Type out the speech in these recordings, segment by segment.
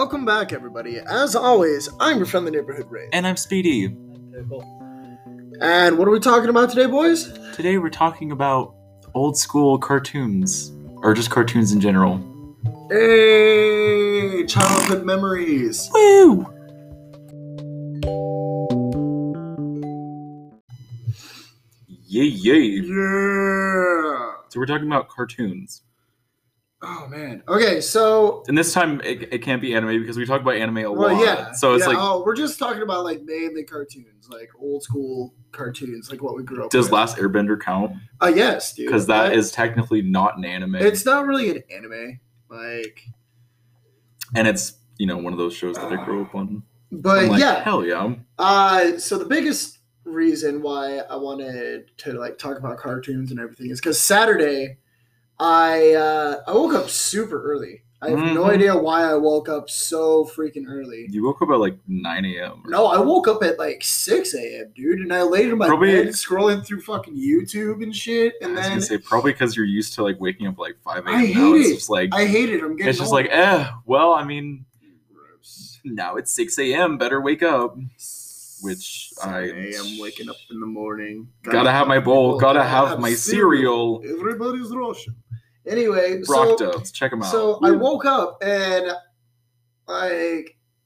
Welcome back, everybody. As always, I'm your friendly neighborhood Ray. And I'm Speedy. And what are we talking about today, boys? Today we're talking about old school cartoons, or just cartoons in general. Hey, childhood memories. Woo! Yay, yay. Yeah. So we're talking about cartoons. Oh, man. Okay, so... And this time it can't be anime because we talk about anime a lot. Well, yeah. So it's we're just talking about, mainly cartoons. Old school cartoons, what we grew up does with. Last Airbender count? Yes, dude. Because that is technically not an anime. It's not really an anime. And it's, one of those shows that I grew up on. But, yeah. Hell yeah. So the biggest reason why I wanted to, talk about cartoons and everything is because Saturday... I woke up super early. I have no idea why I woke up so freaking early. You woke up at 9 a.m. No, I woke up at 6 a.m., dude, and I laid in my bed scrolling through fucking YouTube and shit. And I was then gonna say probably because you're used to waking up at 5 a.m. I hate now. it. It's just I hate it. I'm getting it's just old. Gross. Now it's 6 a.m. Better wake up. Which I am waking up in the morning. Gotta have my bowl. Gotta have my cereal. Everybody's Russian. Anyway, Brock check them out. So I woke up and I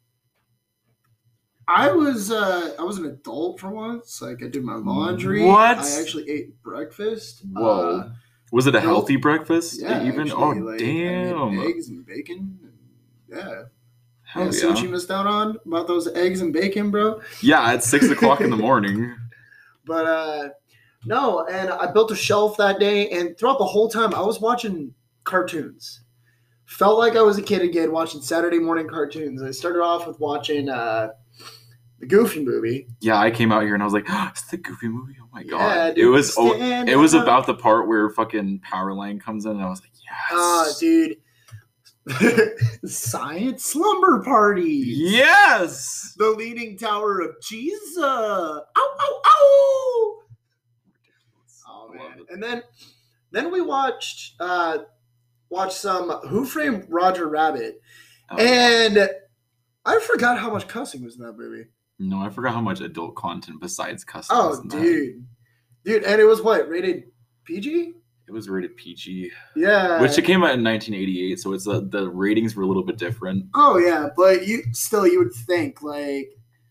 was an adult for once. I did my laundry. What? I actually ate breakfast. Whoa. Was it a healthy breakfast? Yeah. Even? Actually, damn. I made eggs and bacon. Yeah. Hell See what you missed out on about those eggs and bacon, bro? Yeah, it's 6 o'clock in the morning. But no, and I built a shelf that day, and throughout the whole time, I was watching cartoons. Felt like I was a kid again, watching Saturday morning cartoons. I started off with watching the Goofy movie. Yeah, I came out here and I was like, oh, it's the Goofy movie? Oh my god. Yeah, dude, it was about the part where fucking Powerline comes in, and I was like, yes. Dude. Science Slumber Party. Yes. The Leaning Tower of Jesus. Ow, ow, ow. Oh man. And then we watched some Who Framed Roger Rabbit. And I forgot how much cussing was in that movie. No, I forgot how much adult content besides cussing was in that. Dude, and it was what? Rated PG? It was rated PG. Yeah. Which it came out in 1988, so it's the ratings were a little bit different. Oh yeah, but you would think with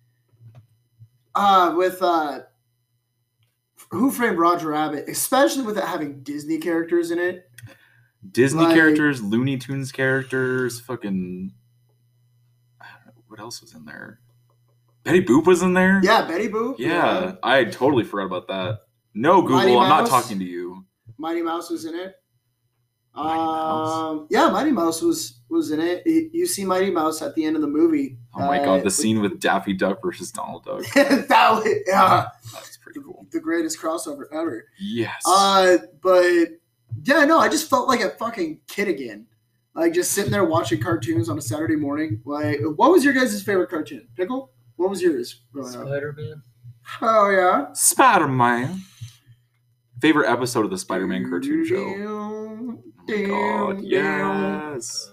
Who Framed Roger Rabbit, especially with it having Disney characters in it. Disney characters, Looney Tunes characters, fucking I don't know, what else was in there? Betty Boop was in there? Yeah, Betty Boop. Yeah. I totally forgot about that. No, Google, I'm not talking to you. Mighty Mouse was in it. Mighty Mouse? Yeah, Mighty Mouse was in it. You see Mighty Mouse at the end of the movie. Oh my god, the scene with Daffy Duck versus Donald Duck. That's pretty cool. The greatest crossover ever. Yes. But yeah, no, I just felt like a fucking kid again. Just sitting there watching cartoons on a Saturday morning. What was your guys' favorite cartoon? Pickle? What was yours growing up? Spider-Man. Oh yeah. Spider-Man. Favorite episode of the Spider-Man cartoon show? Oh my god, yes.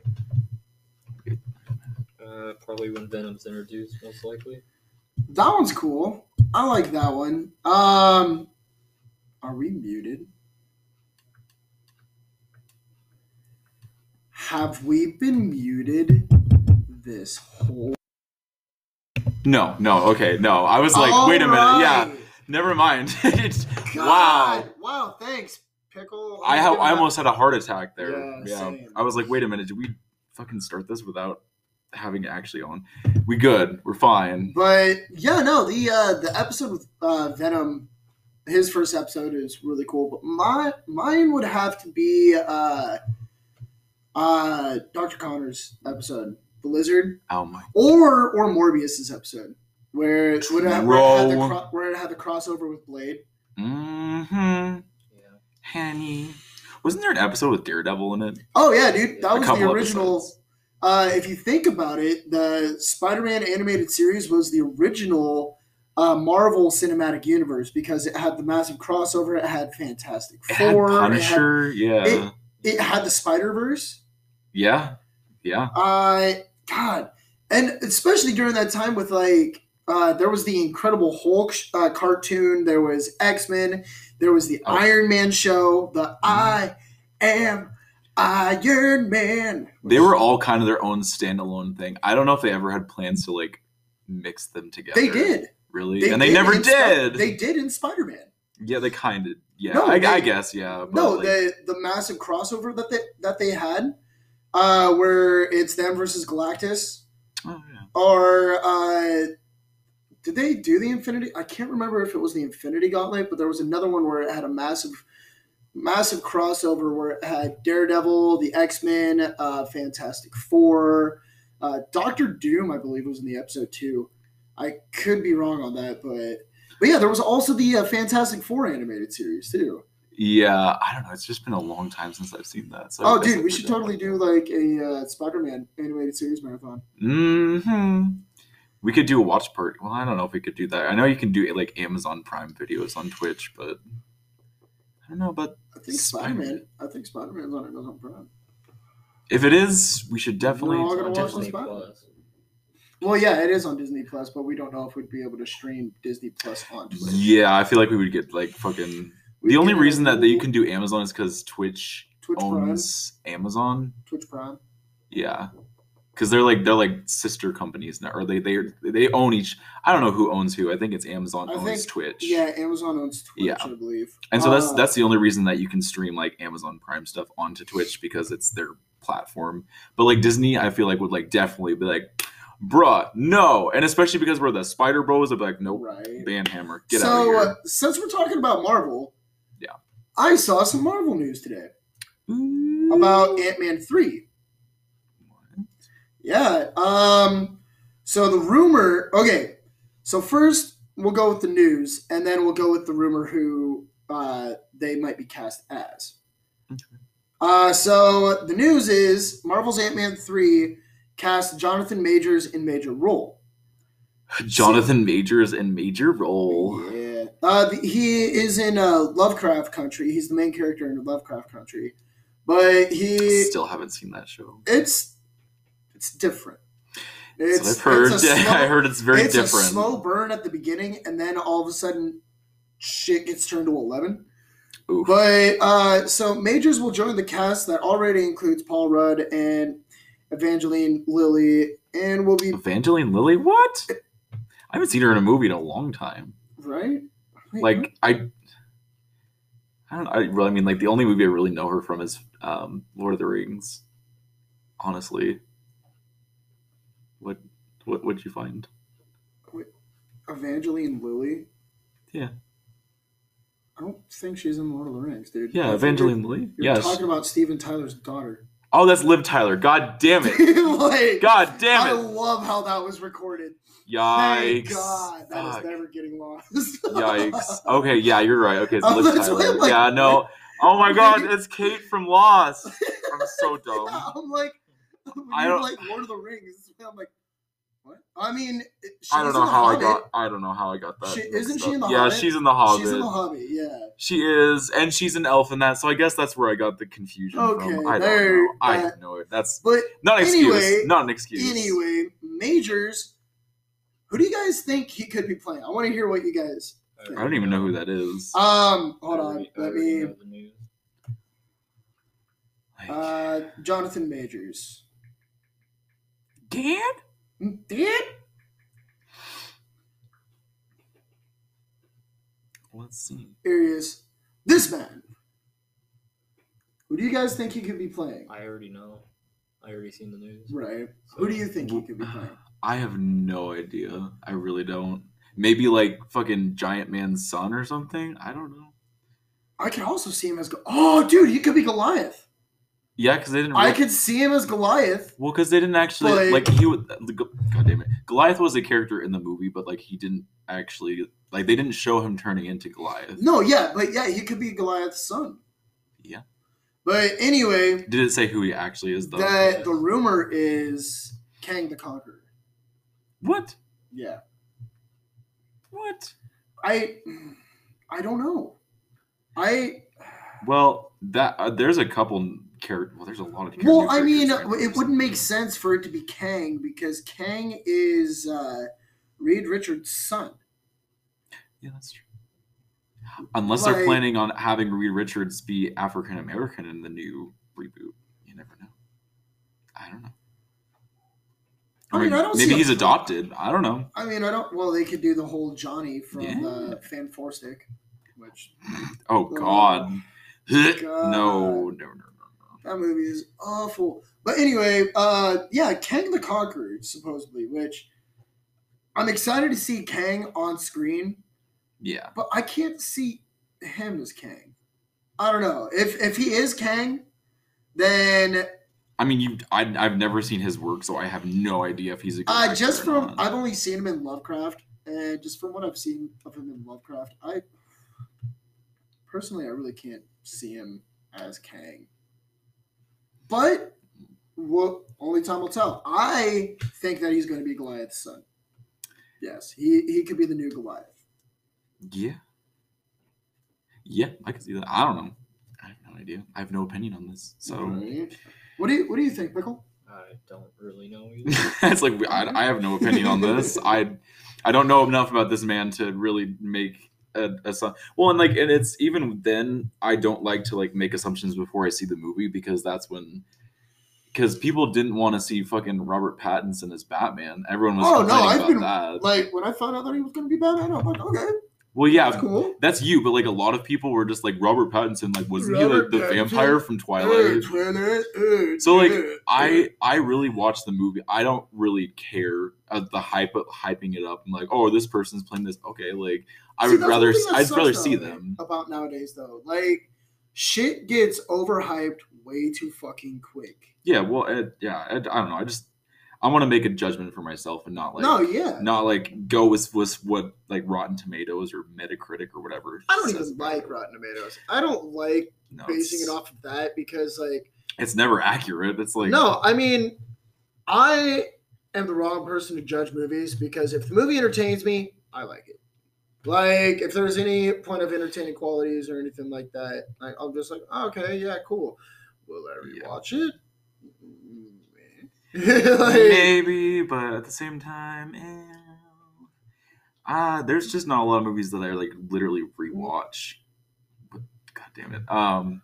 Probably when Venom's introduced, most likely. That one's cool. I like that one. Are we muted? Have we been muted this whole... No, okay, no. I was like, wait a minute, yeah. Never mind. Wow, thanks, Pickle. I almost had a heart attack there. Yeah. Same. I was like, wait a minute, did we fucking start this without having it actually on? We good. We're fine. But yeah, no, the episode with Venom, his first episode is really cool. But mine would have to be Dr. Connor's episode, The Lizard. Oh my. Or Morbius's episode. Where it had the crossover with Blade. Mm-hmm. Yeah. Honey. Wasn't there an episode with Daredevil in it? Oh, yeah, dude. That was the original. Episodes. If you think about it, the Spider-Man animated series was the original Marvel Cinematic Universe because it had the massive crossover. It had Fantastic Four. It had Punisher, It had the Spider-Verse. Yeah. God, and especially during that time with like there was the Incredible Hulk cartoon, there was X-Men, there was the Iron Man show, the I Am Iron Man. They were all kind of their own standalone thing. I don't know if they ever had plans to like mix them together. They did. Really? They never did. They did in Spider-Man. Yeah, they kind of. Yeah, No, I guess. Yeah. But No, like, the massive crossover that they had, where it's them versus Galactus, oh yeah. or did they do the Infinity? I can't remember if it was the Infinity Gauntlet, but there was another one where it had a massive crossover where it had Daredevil, the X-Men, Fantastic Four, Doctor Doom, I believe, was in the episode too. I could be wrong on that, but yeah, there was also the Fantastic Four animated series too. Yeah, I don't know. It's just been a long time since I've seen that. So oh, dude, we should totally do like a Spider-Man animated series marathon. Mm-hmm. We could do a watch party. Well, I don't know if we could do that. I know you can do like Amazon Prime videos on Twitch, but I don't know about. I think Spider-Man. I think Spider-Man's on Amazon Prime. If it is, we should definitely. We're all gonna watch Disney Spider-Man. Plus. Well, yeah, it is on Disney Plus, but we don't know if we'd be able to stream Disney Plus on Twitch. Yeah, I feel like we would get like fucking. The only reason that you can do Amazon is because Twitch owns Prime. Amazon. Twitch Prime. Yeah, because they're like sister companies now, or they own each. I don't know who owns who. I think it's Amazon owns Twitch. Yeah, Amazon owns Twitch, I believe. And so that's the only reason that you can stream like Amazon Prime stuff onto Twitch, because it's their platform. But like Disney, I feel like would like definitely be like, bruh, no. And especially because we're the Spider Bros, I'd be like, nope, Banhammer, get out of here. So since we're talking about Marvel, yeah, I saw some Marvel news today about Ant-Man 3. What? Yeah. So the rumor. Okay. So first we'll go with the news, and then we'll go with the rumor who they might be cast as. Okay. So the news is Marvel's Ant-Man 3 cast Jonathan Majors in major role. Jonathan Majors in major role. Yeah. He is in Lovecraft Country. He's the main character in Lovecraft Country. But he... Still haven't seen that show. It's different. I've heard. I heard it's very different. It's a slow burn at the beginning, and then all of a sudden, shit gets turned to 11. Oof. But, so Majors will join the cast that already includes Paul Rudd and Evangeline Lilly, and will be... Evangeline Lilly? What? I haven't seen her in a movie in a long time. Right? Wait, like, what? I don't know. I mean, like, the only movie I really know her from is Lord of the Rings. Honestly. What'd you find? Wait, Evangeline Lilly? Yeah. I don't think she's in Lord of the Rings, dude. Yeah, Evangeline Lilly? You're talking about Steven Tyler's daughter. Oh, that's Liv Tyler. God damn it. Like, God damn it. I love how that was recorded. Yikes. Thank God. That is never getting lost. Yikes. Okay, yeah, you're right. Okay, it's Liv Tyler. Like, yeah, no. Oh my God, it's Kate from Lost. I'm so dumb. Yeah, I'm like, you're like Lord of the Rings. I'm like, what? I mean, I don't know how I got that. Isn't she in the Hobbit? Yeah, she's in the Hobbit. She's in the Hobbit, yeah. She is, and she's an elf in that, so I guess that's where I got the confusion from. I don't know. I don't know it. That's not an excuse. Not an excuse. Anyway, Majors, who do you guys think he could be playing? I want to hear what you guys think. I don't even know who that is. Hold on. Let me... Jonathan Majors. Dan? Let's see. Here he is. This man. Who do you guys think he could be playing? I already know. I already seen the news. Right. So, who do you think he could be playing? I have no idea. I really don't. Maybe like fucking Giant Man's son or something? I don't know. I can also see him as... Oh, dude, he could be Goliath. Yeah, because they didn't... I could see him as Goliath. Well, because they didn't actually... Like, he would... God damn it. Goliath was a character in the movie, but, like, he didn't actually... Like, they didn't show him turning into Goliath. No, yeah. But, yeah, he could be Goliath's son. Yeah. But, anyway... Did it say who he actually is, though? The rumor is Kang the Conqueror. What? Yeah. What? I don't know. Well, that there's a couple character. Well, there's a lot of. Well, I mean, characters it wouldn't make sense for it to be Kang because Kang is Reed Richards' son. Yeah, that's true. Unless they're planning on having Reed Richards be African American in the new reboot, you never know. I don't know. I mean, maybe he's adopted. I don't know. I mean, I don't. Well, they could do the whole Johnny from Fan Four Stick, which. Oh God. No. That movie is awful. But anyway, yeah, Kang the Conqueror, supposedly, which I'm excited to see Kang on screen. Yeah. But I can't see him as Kang. I don't know. If he is Kang, then I mean, I've never seen his work, so I have no idea if he's a good actor or not. I've only seen him in Lovecraft, and just from what I've seen of him in Lovecraft, I really can't see him as Kang. But only time will tell. I think that he's going to be Goliath's son. Yes, he could be the new Goliath. Yeah, I can see that. I don't know. I have no idea. I have no opinion on this. So, right. What do you think, Pickle? I don't really know either. It's like I have no opinion on this. I don't know enough about this man to really make a son. Well, and it's even then I don't like to make assumptions before I see the movie because that's when. Because people didn't want to see fucking Robert Pattinson as Batman. Everyone was complaining about that. When I found out that he was going to be Batman, I'm like, okay. Well, yeah, that's cool. That's you, but a lot of people were just like Robert Pattinson, wasn't he the vampire from Twilight? So I really watched the movie. I don't really care the hyping it up. I'm like, oh, this person's playing this. Okay, I'd rather see them. About nowadays though, shit gets overhyped way too fucking quick. Yeah, well, I don't know. I want to make a judgment for myself and not go with what Rotten Tomatoes or Metacritic or whatever. I don't even like Rotten Tomatoes. I don't like basing it off of that because it's never accurate. It's no. I mean, I am the wrong person to judge movies because if the movie entertains me, I like it. If there's any point of entertaining qualities or anything like that, I'm just oh, okay, yeah, cool. Will I rewatch it? Maybe, but at the same time, there's just not a lot of movies that I literally rewatch. But god damn it,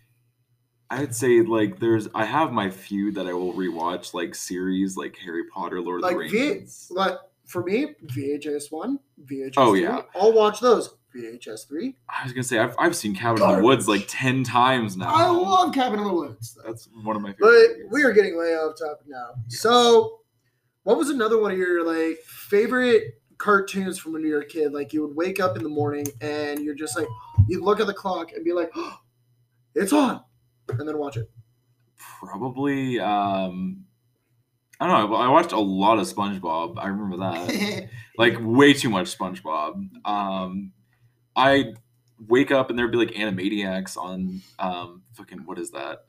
I'd say I have my few that I will rewatch series Harry Potter, Lord of the Rings. For me, VHS 1, VHS 2. Yeah. I'll watch those. VHS 3. I was gonna say I've seen Cabin in the Woods 10 times now. I love Cabin in the Woods. That's one of my favorite. But we are getting way off topic now. Yes. So, what was another one of your favorite cartoons from when you were a kid? You would wake up in the morning and you're just you'd look at the clock and be like, oh, it's on, and then watch it. Probably. I don't know. I watched a lot of SpongeBob. I remember that. Way too much SpongeBob. I wake up and there'd be Animaniacs on fucking what is that?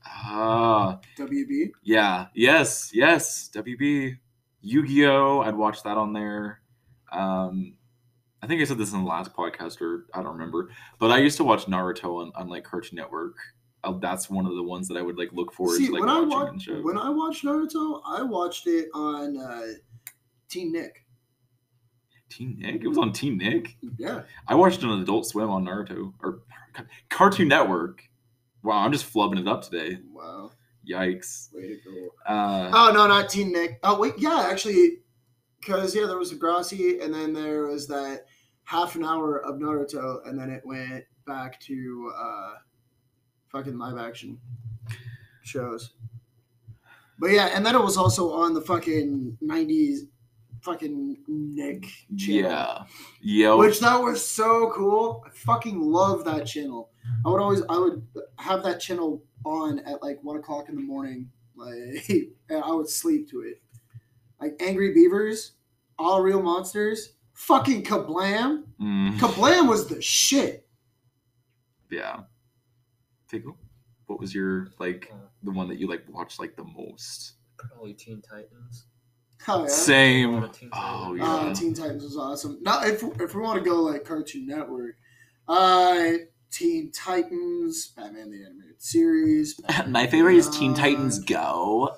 WB? Yeah. Yes. WB. Yu-Gi-Oh! I'd watch that on there. I think I said this in the last podcast or I don't remember. But I used to watch Naruto on Cartoon Network. That's one of the ones that I would look forward to watching. When I watched Naruto, I watched it on Teen Nick. Teen Nick? It was on Teen Nick? Yeah. I watched it on Adult Swim on Naruto or Cartoon Network. Wow, I'm just flubbing it up today. Wow. Yikes. Way to go. Oh no, not Teen Nick. Oh wait, yeah, actually, because there was Degrassi, and then there was that half an hour of Naruto, and then it went back to fucking live action shows. But yeah, and then it was also on the fucking 90s fucking Nick channel. Yeah. Which that was so cool. I fucking love that channel. I would have that channel on at 1 o'clock in the morning. And I would sleep to it. Angry Beavers, All Real Monsters, fucking Kablam. Kablam was the shit. Yeah. Tickle? What was your the one that you watched the most? Probably Teen Titans. Oh, yeah. Same. Oh yeah. Teen Titans was awesome. Now, if we want to go Cartoon Network, Teen Titans, Batman the Animated Series. My favorite is Teen Titans Go.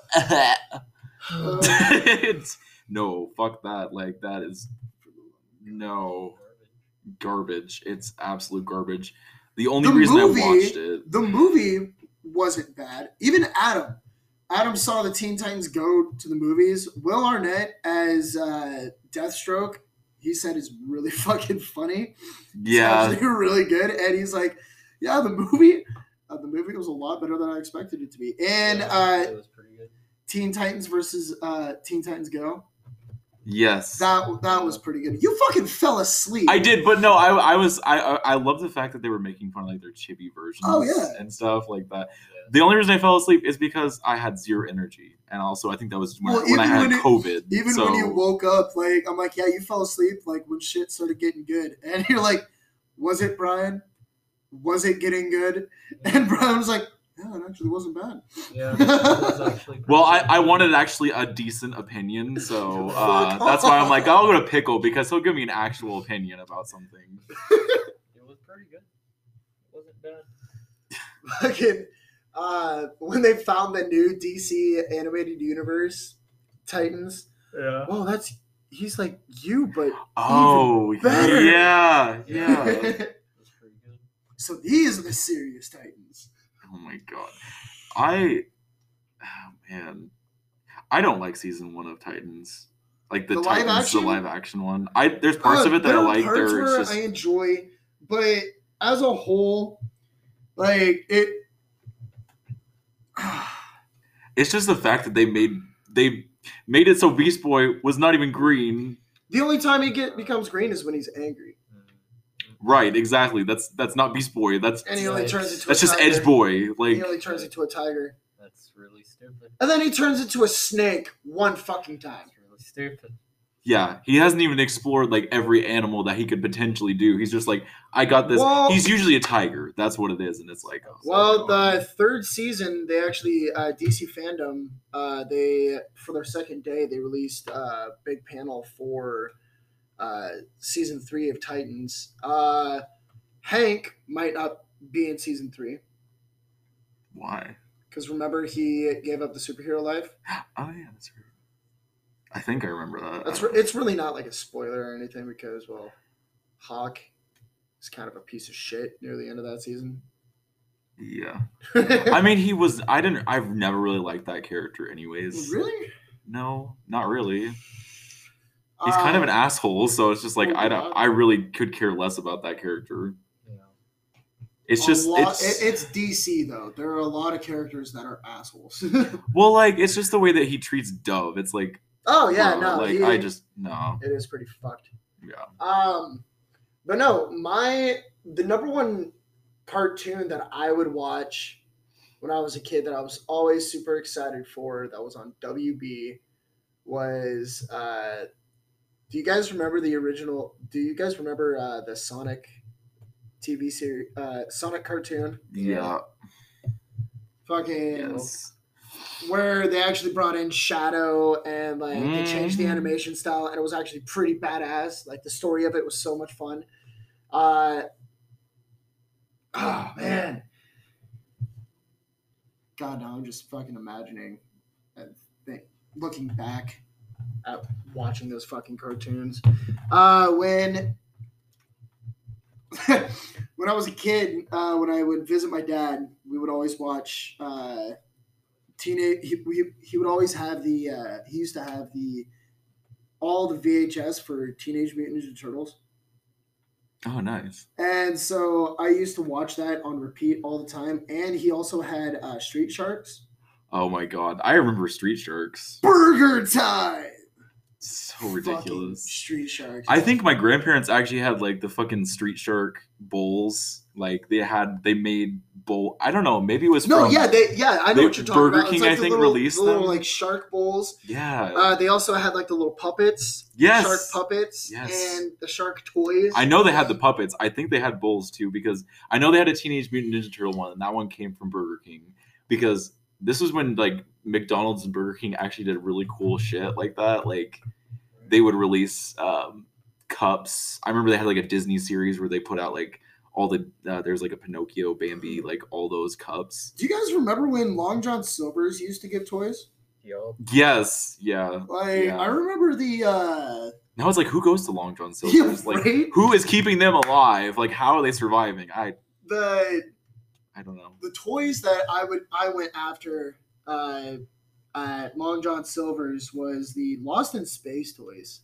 No, fuck that. Like, that is no garbage. It's absolute garbage. The only reason I watched it. The movie wasn't bad. Even Adam saw the Teen Titans Go to the movies. Will Arnett as Deathstroke, he said is really fucking funny. Yeah. It's actually really good. And he's like, yeah, the movie was a lot better than I expected it to be. And it was pretty good. Teen Titans versus Teen Titans Go. Yes. That was pretty good. You fucking fell asleep. I did, but no, I love the fact that they were making fun of like their chibi versions and stuff like that. Yeah. The only reason I fell asleep is because I had zero energy. And also I think that was when I had COVID. Even when you woke up, like I'm like, yeah, you fell asleep like when shit started getting good. And you're like, was it, Brian? Was it getting good? And Brian was like, yeah, it actually wasn't bad. Yeah, it was actually well, I wanted actually a decent opinion, so that's why I'm like, I'll go to Pickle because he'll give me an actual opinion about something. It was pretty good. It wasn't bad. Fucking, when they found the new DC animated universe, Titans. Yeah. Oh, he's like you, but even better. Yeah. That's pretty good. So these are the serious Titans. Oh my god. I don't like season 1 of Titans. Like the Titans, the live action one. There's parts of it that I like. I enjoy, but as a whole, like it. It's just the fact that they made it so Beast Boy was not even green. The only time he becomes green is when he's angry. Right, exactly. That's not Beast Boy. And he only turns into that's just Edge Boy. Like he only turns into a tiger. That's really stupid. And then he turns into a snake one fucking time. That's really stupid. Yeah, he hasn't even explored like every animal that he could potentially do. He's just like, I got this. Well, he's usually a tiger. That's what it is, and it's like. The third season, they actually DC Fandom, they for their second day they released a big panel for season 3 of Titans. Hank might not be in season 3. Why? Because remember he gave up the superhero life. Oh yeah, that's right. I think I remember that. It's really not like a spoiler or anything because Hawk is kind of a piece of shit near the end of that season. Yeah. I mean, I've never really liked that character anyways. Really? No, not really. He's kind of an asshole, so it's just like I really could care less about that character. Yeah. It's just it's DC though. There are a lot of characters that are assholes. Well, like it's just the way that he treats Dove. It's like, oh yeah, no. Like no. It is pretty fucked. Yeah. But no, the number one cartoon that I would watch when I was a kid that I was always super excited for that was on WB was do you guys remember the original? Do you guys remember the Sonic TV series, Sonic cartoon? Yeah. Fucking yes. Where they actually brought in Shadow and like they changed the animation style and it was actually pretty badass. Like the story of it was so much fun. Oh man. God, now I'm just fucking imagining and looking back at watching those fucking cartoons. When when I was a kid, when I would visit my dad, we would always watch teenage. He would always have the. He used to have all the VHS for Teenage Mutant Ninja Turtles. Oh, nice. And so I used to watch that on repeat all the time. And he also had Street Sharks. Oh my god, I remember Street Sharks. Burger time. So ridiculous. Fucking Street Sharks. I think my grandparents actually had like the fucking Street Shark bowls. Like they made bowl. I don't know. Maybe it was I know what you're talking Burger about. King, like I think, little, released the little them. like shark bowls. Yeah. They also had like the little puppets. Yes. Shark puppets. Yes. And the shark toys. I know they had the puppets. I think they had bowls too because I know they had a Teenage Mutant Ninja Turtle one, and that one came from Burger King because this was when like McDonald's and Burger King actually did really cool shit like that. Like they would release cups. I remember they had like a Disney series where they put out like all the there's like a Pinocchio, Bambi, like all those cups. Do you guys remember when Long John Silver's used to give toys? Yup. Yes, yeah. Like yeah. I remember the Now it's like, who goes to Long John Silver's? Like, right? who is keeping them alive? Like, how are they surviving? I don't know. The toys that I went after at Long John Silver's was the Lost in Space toys.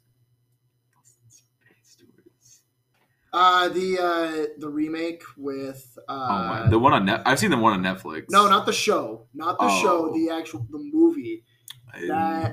The remake with the one on I've seen the one on Netflix. No, not the show. Not the show, the movie. That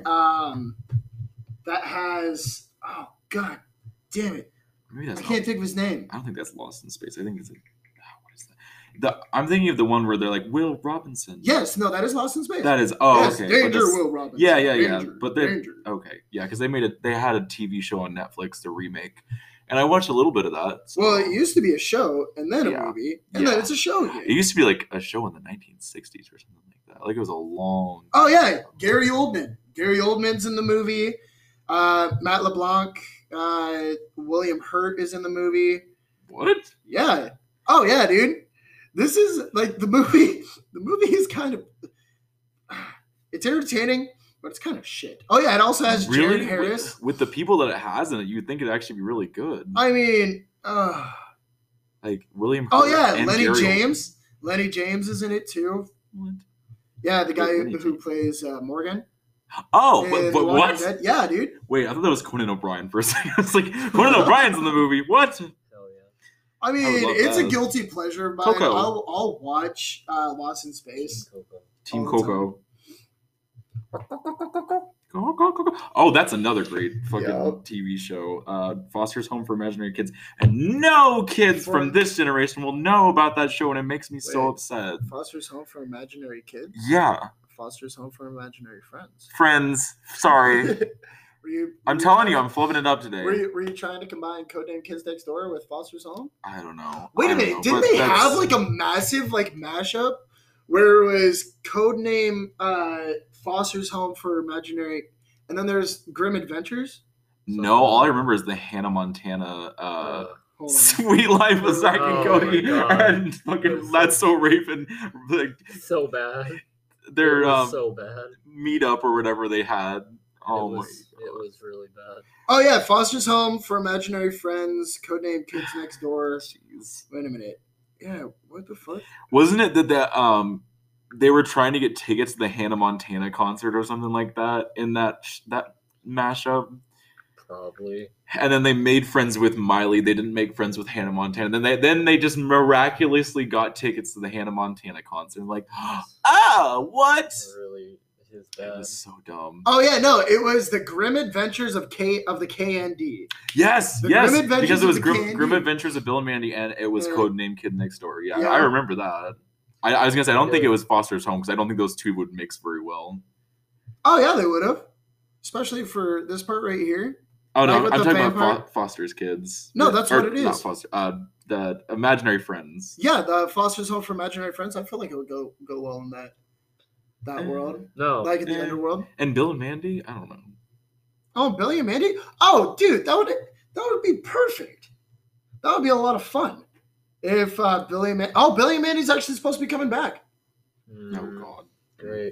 has god damn it. Maybe that's I can't think of his name. I don't think that's Lost in Space. I think it's like what is that? I'm thinking of the one where they're like Will Robinson. Yes, no, that is Lost in Space. That is yes, okay. Danger Will Robinson. Yeah. Danger, But they Danger. Okay. Yeah, because they had a TV show on Netflix, the remake. And I watched a little bit of that. So. Well, it used to be a show and then a movie, and then it's a show again. It used to be like a show in the 1960s or something like that. Like it was a long. Oh yeah, Gary Oldman. Gary Oldman's in the movie. Matt LeBlanc, William Hurt is in the movie. What? Yeah. Oh yeah, dude. This is like the movie. The movie is kind of. It's entertaining. But it's kind of shit. Oh yeah, it also has Jared Harris. With the people that it has in it, you'd think it'd actually be really good. I mean, like William. Oh yeah, and Lenny Gary James. Lenny James is in it too. What? Yeah, the guy who plays Morgan. Oh, but what? Dead. Yeah, dude. Wait, I thought that was Conan O'Brien for a second. It's like Conan O'Brien's in the movie. What? Hell yeah. I mean, it's a guilty pleasure of mine. Coco. I'll watch Lost in Space. Team Coco. Oh, that's another great fucking TV show. Foster's Home for Imaginary Kids. And no kids from this generation will know about that show, and it makes me so upset. Foster's Home for Imaginary Kids? Yeah. Foster's Home for Imaginary Friends. Friends. Sorry. I'm telling you, I'm flipping it up today. Were you trying to combine Codename Kids Next Door with Foster's Home? I don't know. Wait a minute. Didn't they have like a massive like mashup where it was Codename Foster's Home for Imaginary, and then there's Grim Adventures? No, all I remember is the Hannah Montana Sweet Life of Zack and Cody and fucking That's So Raven. Like, so bad. Their so bad. meetup or whatever they had. Oh my god. It was really bad. Oh yeah, Foster's Home for Imaginary Friends, Codename Kids Next Door. Jeez. Wait a minute. Yeah, what the fuck? Wasn't it that they were trying to get tickets to the Hannah Montana concert or something like that in that mashup? Probably. And then they made friends with Miley. They didn't make friends with Hannah Montana. Then they just miraculously got tickets to the Hannah Montana concert. Like, what? Really, his dad. It was so dumb. Oh yeah, no, it was the Grim Adventures of the KND. Yes, The yes, Grim Adventures because it was of the Grim KND. Adventures of Bill and Mandy, and it was Yeah. Codename Kid Next Door. Yeah, Yeah. I remember that. I was gonna say I don't think it was Foster's Home because I don't think those two would mix very well. Oh yeah, they would have, especially for this part right here. Oh no, Like with I'm the talking vampire? about Foster's Kids. No, that's what it Not is. Foster. The Imaginary Friends. Yeah, the Foster's Home for Imaginary Friends. I feel like it would go well in that world, No. like in the underworld. And Bill and Mandy. I don't know. Oh, Billy and Mandy. Oh, dude, that would be perfect. That would be a lot of fun. If Billy and Mandy's actually supposed to be coming back. Oh God. Great.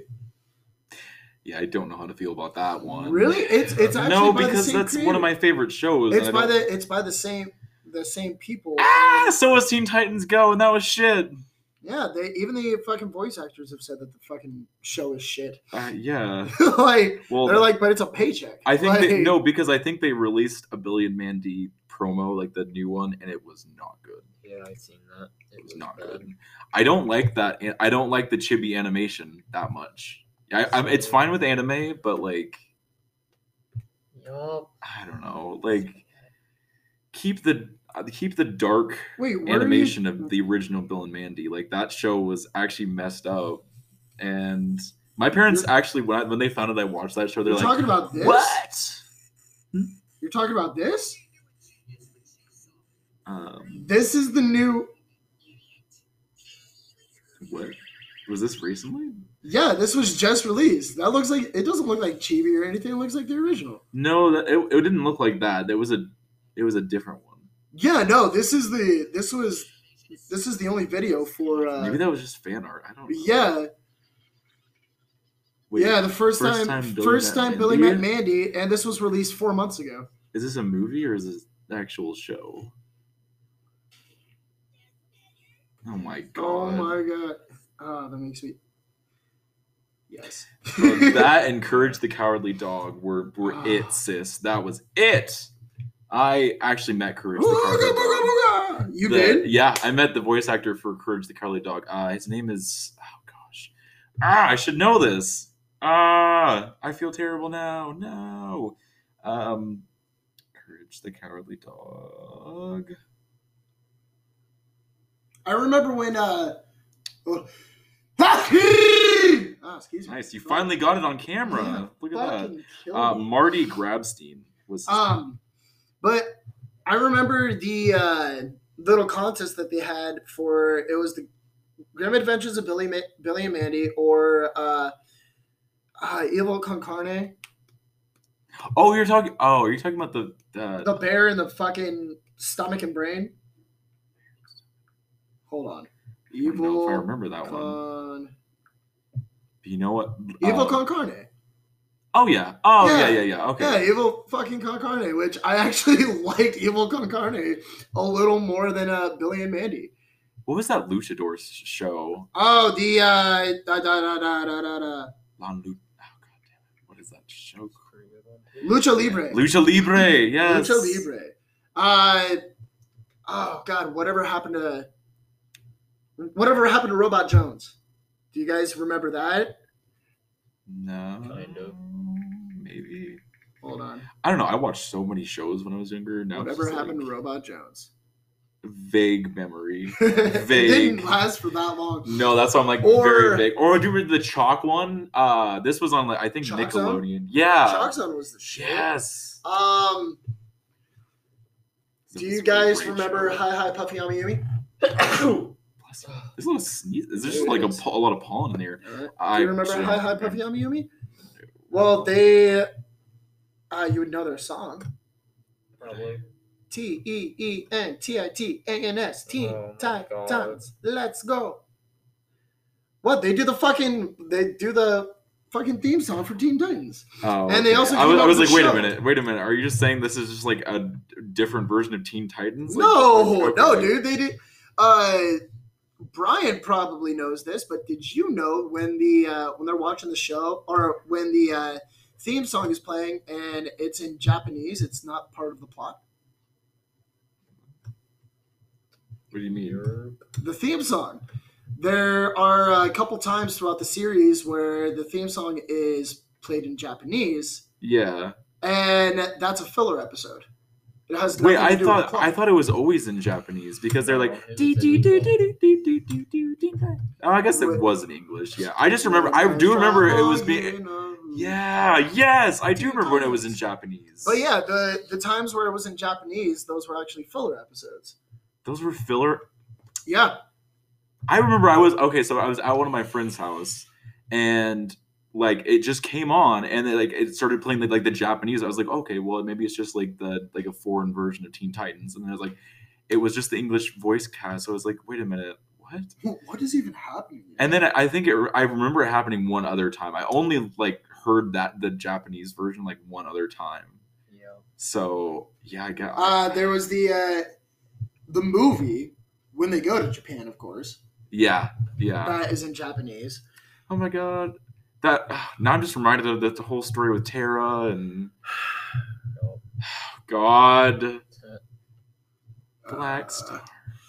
Yeah, I don't know how to feel about that one. Really? It's actually no, by because the same that's creator. one of my favorite shows. It's and I by don't- the same people. So was Teen Titans Go, and that was shit. Yeah, even the fucking voice actors have said that the fucking show is shit. Yeah. Like Well, they're like, but it's a paycheck. I think like, because I think they released a Billy and Mandy promo, like the new one, and it was not good. Yeah, I seen that. It was not good. I don't like that. I don't like the chibi animation that much. It's fine with anime, but like, Yup. I don't know. Like, keep the dark Wait, where animation are you, of the original Bill and Mandy. Like that show was actually messed up, and my parents actually when they found out I watched that show, they're You're like, talking about this? "What?" You're talking about this? Um, This is the new. what was this recently? Yeah, this was just released. That looks like it doesn't look like chibi or anything. It looks like the original. No, it didn't look like that. It was a different one. Yeah, no, this was this is the only video for. Maybe that was just fan art. I don't know. Yeah. Wait, Yeah, the first time Billy met Mandy, and this was released 4 months ago. Is this a movie or is this an actual show? Oh my god. Oh my god. Oh, that makes me. Yes. That and Courage the Cowardly Dog were it, sis. That was it. I actually met Courage the Cowardly Dog. You did? Yeah, I met the voice actor for Courage the Cowardly Dog. His name is... Oh, gosh. I should know this. I feel terrible now. No. Courage the Cowardly Dog. I remember when... excuse me. Nice. You finally got it on camera. Yeah, look at that. Marty Grabstein was... But I remember the little contest that they had for... It was the Grim Adventures of Billy and Mandy or Evil Con Carne. Oh, are you talking about the bear in the fucking stomach and brain? Hold on. I don't know if I remember that one. You know what? Evil Con Carne. Oh yeah. Oh yeah. Okay. Yeah, Evil fucking Con Carne, which I actually liked Evil Con Carne a little more than Billy and Mandy. What was that luchador show? Oh, the Oh god damn it! What is that show? Lucha Libre. Lucha Libre. Yes. Lucha Libre. Oh god, whatever happened to Robot Jones? Do you guys remember that? No. Kind of. Maybe. Hold on. I don't know. I watched so many shows when I was younger. Now whatever happened to Robot Jones? Vague memory. It didn't last for that long. No, that's why I'm like very vague. Or do you remember the Chalk one? This was on I think Chalk Nickelodeon. Zone? Yeah. Chalk Zone was the shit. Yes. Do you guys remember Hi Hi Puffy Yami Yumi? There's a little sneeze. There's just like a lot of pollen in here. Do you remember Hi Hi Puffy Yami Yumi? Well, you would know their song. Probably. TEENTITANS. Teen Oh my Titans. Let's go. What? They do the fucking theme song for Teen Titans. Oh, and they also I was like, wait a minute. Are you just saying this is just like a different version of Teen Titans? No, dude. They did. Brian probably knows this, but did you know when they're watching the show or when the theme song is playing and it's in Japanese, it's not part of the plot? What do you mean? The theme song. There are a couple times throughout the series where the theme song is played in Japanese. Yeah. And that's a filler episode. It has Wait, I thought it was always in Japanese because they're like Oh, I guess it was in English. Yeah. I do remember it was being Yeah, yes, I do remember when it was in Japanese. But yeah, the times where it was in Japanese, those were actually filler episodes. Those were filler? Yeah. I remember I was at one of my friend's house and like it just came on and it started playing like the Japanese. I was like, okay, well maybe it's just like a foreign version of Teen Titans. And then I was like, it was just the English voice cast. So I was like, wait a minute, what? What is even happening here? And then I remember it happening one other time. I only heard the Japanese version one other time. Yeah. So yeah, I got. There was the movie when they go to Japan, of course. Yeah. That is in Japanese. Oh my god. That now I'm just reminded of the whole story with Tara and God. Black Star.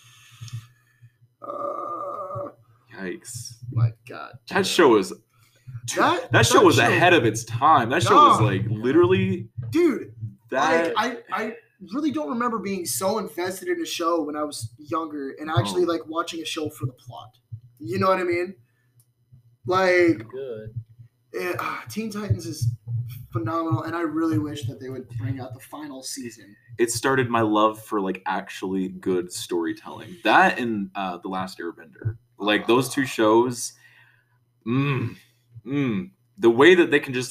Yikes. My god. That show was that show was ahead of its time. That show was literally dude. That I really don't remember being so invested in a show when I was younger and actually watching a show for the plot. You know what I mean? Good. Teen Titans is phenomenal, and I really wish that they would bring out the final season. It started my love for actually good storytelling. That and The Last Airbender, those two shows. The way that they can just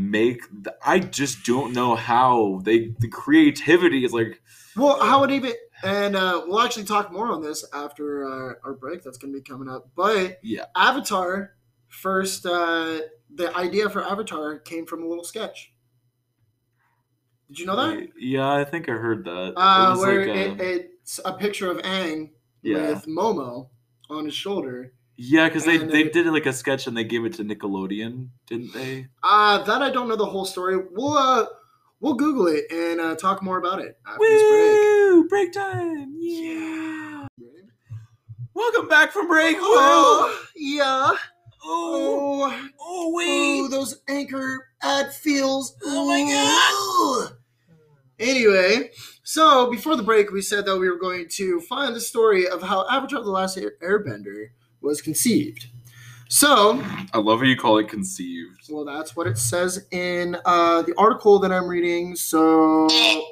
I just don't know how the creativity is Well, how would even And we'll actually talk more on this after our break that's going to be coming up. But Yeah. Avatar, first, the idea for Avatar came from a little sketch. Did you know that? Yeah, I think I heard that. Where it's a picture of Aang with Momo on his shoulder. Yeah, because they did like a sketch and they gave it to Nickelodeon, didn't they? That I don't know the whole story. We'll Google it and talk more about it after this break. Break time! Yeah. Welcome back from break. Oh, yeah. Oh, wait. Oh, those Anchor ad feels. Oh my God. Anyway, so before the break, we said that we were going to find the story of how Avatar: The Last Airbender was conceived. So, I love how you call it conceived. Well, that's what it says in the article that I'm reading. So,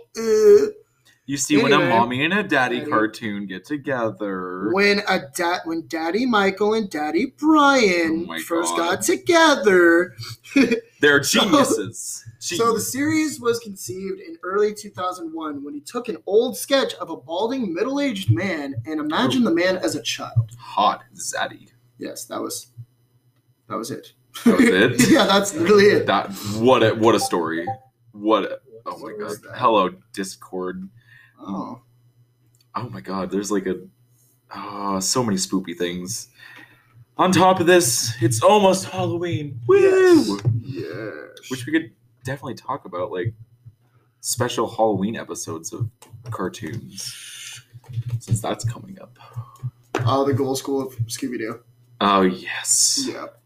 you see, when a mommy and a daddy cartoon get together, when Daddy Michael and Daddy Brian first got together, they're geniuses. So the series was conceived in early 2001 when he took an old sketch of a balding middle-aged man and imagined the man as a child. Hot zaddy. Yes, that was it. That was it? Yeah, that's literally it. What a story. Oh my god. Hello, Discord. Oh my god, there's like so many spoopy things. On top of this, it's almost Halloween. Woo! Yes. Which we could definitely talk about, like special Halloween episodes of cartoons, since that's coming up. Oh, the Gold School of Scooby-Doo. Oh yes. Yep.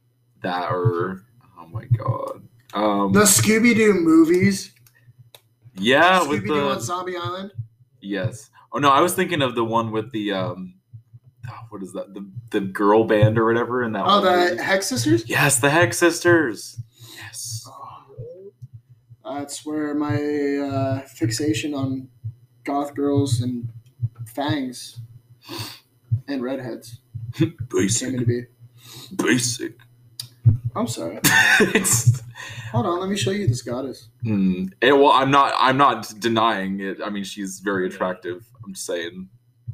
Oh my god. The Scooby-Doo movies. Yeah, Scooby-Doo with the on Zombie Island. Yes. Oh no, I was thinking of the one with the what is that? The girl band or whatever in that one. Oh, the Hex Sisters? Yes, the Hex Sisters. Yes. That's where my fixation on goth girls and fangs and redheads came into be. Basic. I'm sorry. It's... Hold on, let me show you this goddess. Well, I'm not denying it. I mean, she's very attractive. I'm just saying.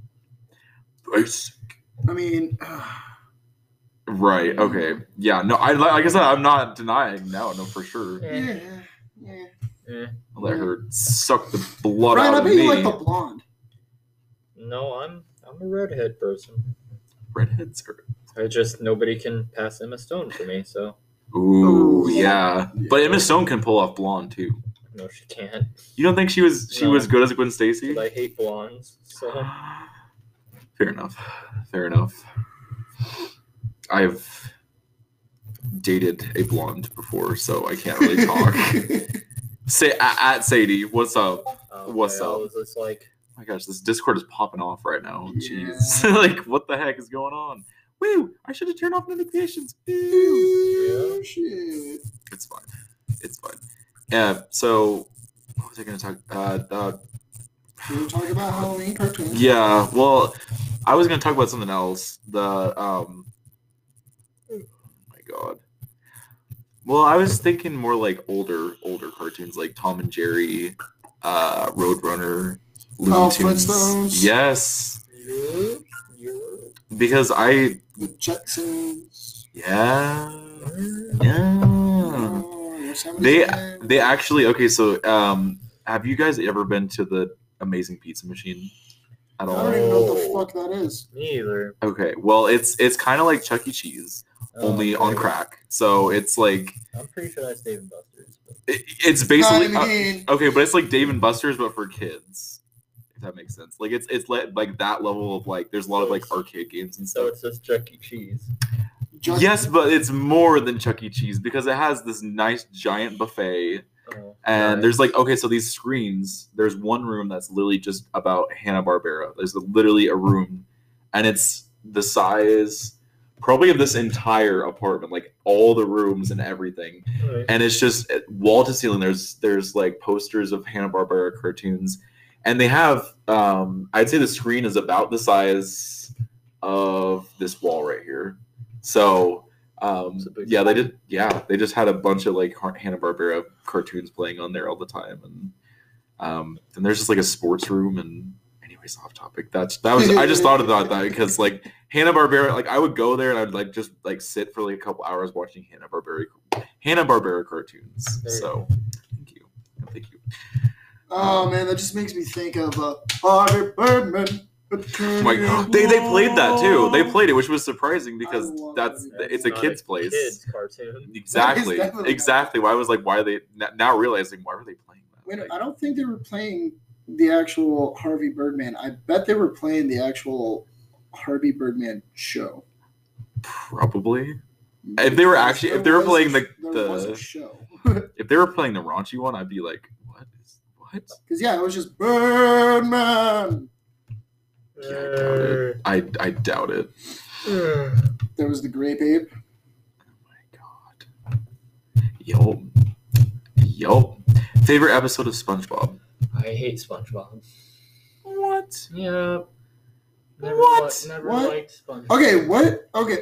Basic. I mean, right. Okay. Yeah. No. Like I said, I'm not denying. No, for sure. Yeah. I'll let her suck the blood Ryan, out of me. I bet you like the blonde. No, I'm a redhead person. Redheads are... nobody can pass Emma Stone for me, so. Ooh, yeah. But Emma Stone can pull off blonde too. No, she can't. You don't think she was good as Gwen Stacy? I hate blondes, so. Fair enough. I've dated a blonde before, so I can't really talk. Say at Sadie, what's up? What's up? It's like, oh my gosh, this Discord is popping off right now. Yeah. Jeez, like what the heck is going on? Woo! I should have turned off notifications. Ooh, shit. It's fine. Yeah. So, what was I going to talk? We were talking about Halloween cartoons. Yeah. Well, I was going to talk about something else. Oh my god. Well, I was thinking more like older cartoons, like Tom and Jerry, Roadrunner, Looney Tunes. Flintstones. Yes. Because the Jetsons. Yeah. Yosemite They actually, okay, so have you guys ever been to the Amazing Pizza Machine at all? I don't even know what the fuck that is. Me either. Okay, well it's kind of like Chuck E. Cheese, only on crack. So it's like, I'm pretty sure that's Dave and Buster's. It's basically okay, but it's like Dave and Buster's but for kids. If that makes sense. Like it's like that level of like there's a lot of like arcade games and stuff. So it's just Chuck E. Cheese. Yes, but it's more than Chuck E. Cheese because it has this nice giant buffet. And there's like, okay, so these screens, there's one room that's literally just about Hanna-Barbera. There's literally a room and it's the size probably of this entire apartment, like all the rooms and everything. Right. And it's just wall to ceiling. There's like posters of Hanna-Barbera cartoons. And they have, I'd say the screen is about the size of this wall right here. So, they just had a bunch of like Hanna-Barbera cartoons playing on there all the time. And then there's just like a sports room. And Anyways, off topic. That was I just thought about that because like Hanna-Barbera, like I would go there and I'd like just like sit for like a couple hours watching Hanna-Barbera cartoons. There you So thank you. Oh man, that just makes me think of Harvey Birdman. Like they played that too. They played it, which was surprising because it's a not kid's place. Kids cartoon. Exactly. That is definitely Exactly. Why are they now realizing why were they playing that? Wait, Like, I don't think they were playing the actual Harvey Birdman. I bet they were playing the actual Harvey Birdman show. Probably. If they were playing there was a the show. if they were playing the raunchy one, I'd be like, what? Because yeah, it was just Birdman. Yeah, I doubt it. There was the grape ape. Oh my god. Yup. Favorite episode of SpongeBob? I hate SpongeBob. What? Yeah. What? Never What? liked SpongeBob. Okay, what? Okay.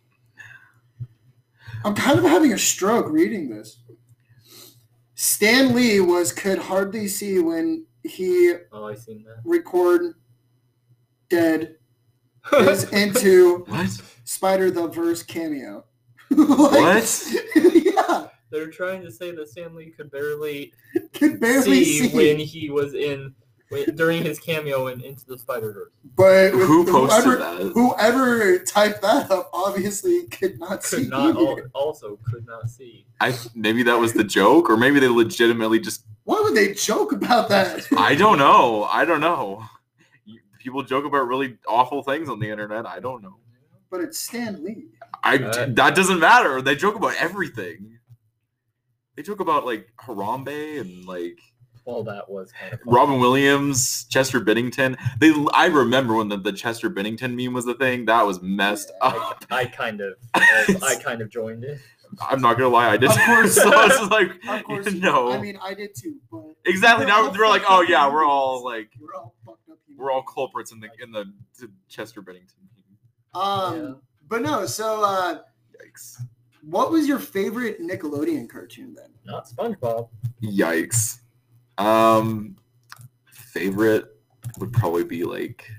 I'm kind of having a stroke reading this. Stan Lee could hardly see when he Oh, I seen that. record dead is into What? Spider the Verse cameo. What? Yeah, They're trying to say that Stan Lee could barely could barely see. when he was during his cameo in Into the Spider-Verse. But Who posted that? Whoever typed that up obviously could not see. Could not see. Maybe that was the joke, or maybe they legitimately just. Why would they joke about that? I don't know. People joke about really awful things on the internet. I don't know. But it's Stan Lee. That doesn't matter. They joke about everything. They joke about like Harambe and like Well, that was kind of Robin Williams, Chester Bennington. I remember when the Chester Bennington meme was the thing. That was messed up. I kind of joined it. I'm not gonna lie, I did. Of course. So I was like, Of course, you no. did. I mean, I did too. But Exactly. we're Now all they're like, fucked oh up yeah, humans. we're all like, We're all fucked up. we're all culprits in the Chester Bennington meme. Yeah. But no. So, Yikes. what was your favorite Nickelodeon cartoon then? Not SpongeBob. Yikes. Favorite would probably be like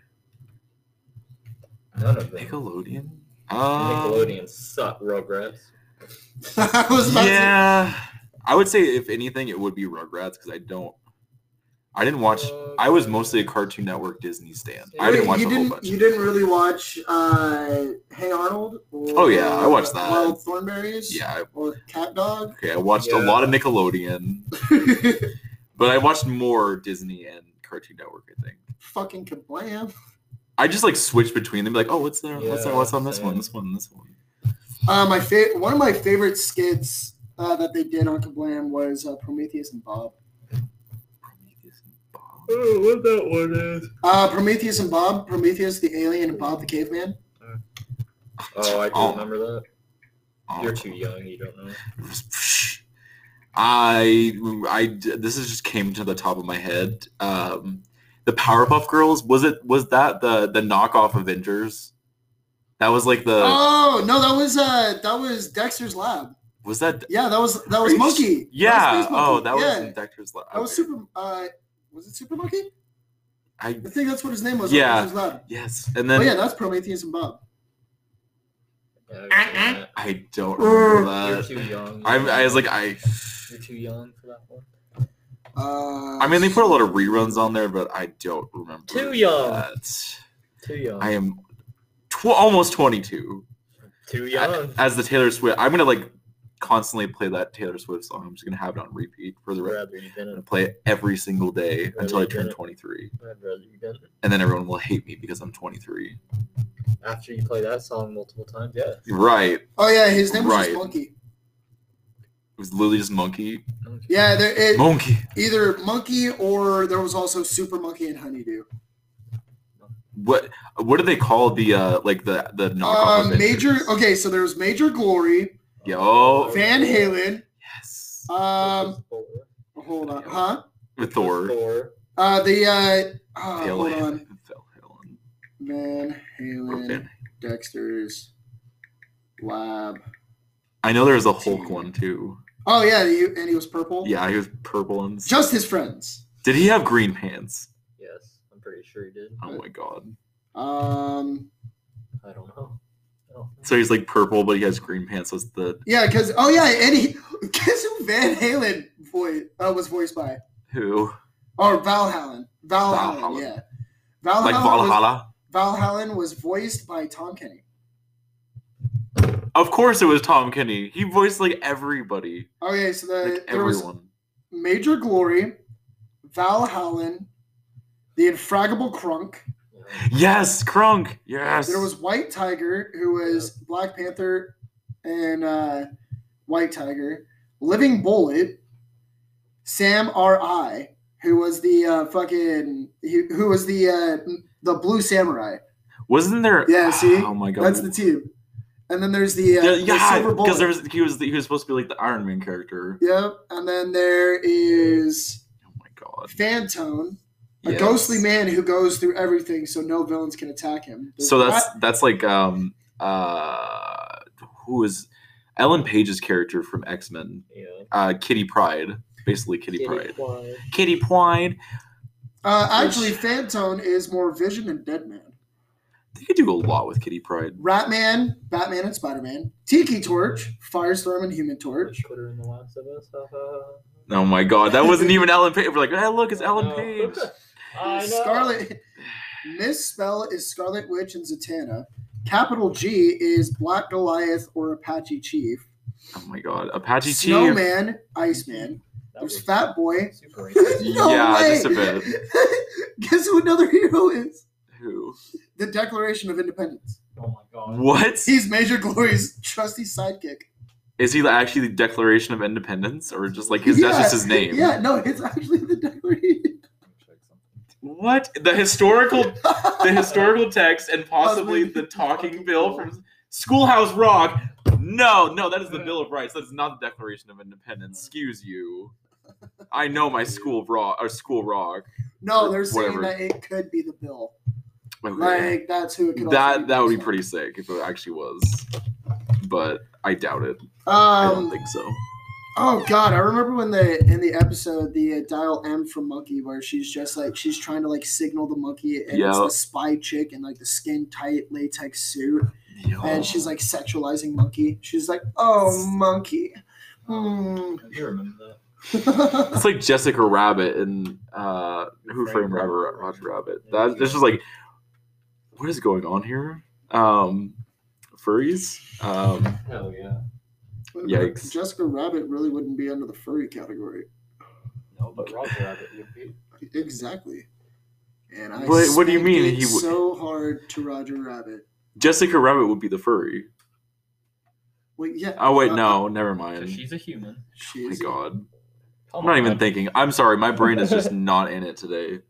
None of them. Nickelodeon. Nickelodeon suck. Rugrats. I was about Yeah, I would say if anything, it would be Rugrats because I didn't watch. I was mostly a Cartoon Network Disney stan. I didn't watch a whole bunch. You didn't really watch Hey Arnold? Or, Oh, yeah, I watched that. Wild Thornberries? Yeah. Or Cat Dog? Okay, I watched a lot of Nickelodeon, but I watched more Disney and Cartoon Network. I think Fucking kablam. I just like switched between them. Like, oh, what's there? Yeah, What's on this same. one? This one. This one. One of my favorite skits that they did on Kablam was Prometheus and Bob. Prometheus and Bob. Oh, what that one is? Prometheus and Bob. Prometheus the alien and Bob the caveman. Oh, I do remember that. Oh. You're too young. You don't know. This is just came to the top of my head. The Powerpuff Girls, was that the knockoff Avengers? That was like the Oh no, that was Dexter's Lab. was that Yeah, that was Monkey. Yeah. That was Space Monkey. That was Yeah. in Dexter's Lab. That was Okay. Super. Was it Super Monkey? I I think that's what his name was. Yeah. Dexter's Lab. yes, and then Oh yeah, that's Prometheus and Bob. Yeah, I don't remember you're that. too young. I was like You're too young for that one. I mean, they put a lot of reruns on there, but I don't remember. Too young. That. Too young. I am almost 22. Too young. As the Taylor Swift, I'm gonna like constantly play that Taylor Swift song. I'm just gonna have it on repeat for the rest. Rather you I'm gonna didn't. play it every single day until I you turn didn't. 23, I'd rather you didn't. and then everyone will hate me because I'm 23. After you play that song multiple times, yeah. Right. Oh yeah, his name was Right. just Monkey. It was literally just Monkey. Yeah, Monkey. either Monkey or there was also Super Monkey and Honeydew. What do they call the like the knockoff Avengers? Major. Okay, so there was Major Glory, Yo. Van Halen. Yes. Hold on, huh? With Thor. Thor. Hold on. Van Halen, Van- Dexter's Lab. I know there was a Hulk one too. Oh yeah, and he was purple. Yeah, he was purple and Just his friends. Did he have green pants? Yes, I'm pretty sure he did. Oh my god. I don't know. Oh. So he's like purple, but he has green pants. That's the Yeah, because and guess who Van Halen was voiced by? who? Or Val Halen. Val Halen, Halen. yeah. Val Like Halen Valhalla. Val Halen was voiced by Tom Kenny. Of course, it was Tom Kenny. He voiced like everybody, Okay, so like there was everyone. Major Glory, Val Halen, the Infraggable Crunk. Yes, Krunk. Yes. There was White Tiger, who was Black Panther and White Tiger. Living Bullet, Sam R.I., who was the who was the Blue Samurai. Wasn't there? Yeah, see, Oh my god. that's the team. And then there's the Silver Bullet. because he was supposed to be like the Iron Man character. Yep. And then there is Oh my god. Fantone, a Yes. ghostly man who goes through everything, so no villains can attack him. There's So that- that's like who is Ellen Page's character from X-Men? Yeah. Kitty Pryde, basically Kitty Pryde. Quiet. Kitty Pryde. actually, Fantone is more Vision and Deadman. They could do a lot with Kitty Pryde. Ratman, Batman and Spider-Man, Tiki Torch, Firestorm and Human Torch. Put her in The Last of Us. Oh my god, that wasn't even Ellen Page. We're like, hey, look, it's Ellen No. Page. I know. Scarlet Misspell is Scarlet Witch and Zatanna. Capital G is Black Goliath or Apache Chief. Oh my god, Apache Chief. Snowman, Iceman. That There's was Fat Boy. super racist. No Yeah, way. just a bit. Guess who another hero is? Who? The Declaration of Independence. Oh my god. What? He's Major Glory's trusty sidekick. Is he actually the Declaration of Independence, or just like that's just his name? Yeah, no, it's actually the Declaration. What? The historical text and possibly the talking bill from Schoolhouse Rock. No, that is the Bill of Rights. That is not the Declaration of Independence. Excuse you. I know my school rock. No, they're Whatever. saying that it could be the bill. Okay. Like that's who it could. also That would be based pretty sick if it actually was, but I doubt it. on. I don't think so. Oh god, I remember when in the episode the Dial M from Monkey, where she's just like she's trying to like signal the monkey, and it's Yeah. the spy chick in like the skin tight latex suit, and she's like sexualizing Monkey. She's like, "Oh, Monkey." Hmm. I do remember that. It's like Jessica Rabbit and Who Framed Roger Rabbit. This is like, what is going on here? Furries. Hell yeah. Yikes. Jessica Rabbit really wouldn't be under the furry category. No, but Roger Rabbit would be. Exactly. And I What do you mean spanked he it would- so hard to Roger Rabbit. Jessica Rabbit would be the furry. Wait, yeah. Oh wait, no, never mind. Because she's a human. Oh my She's god. Come I'm not even on. thinking. I'm sorry, my brain is just not in it today.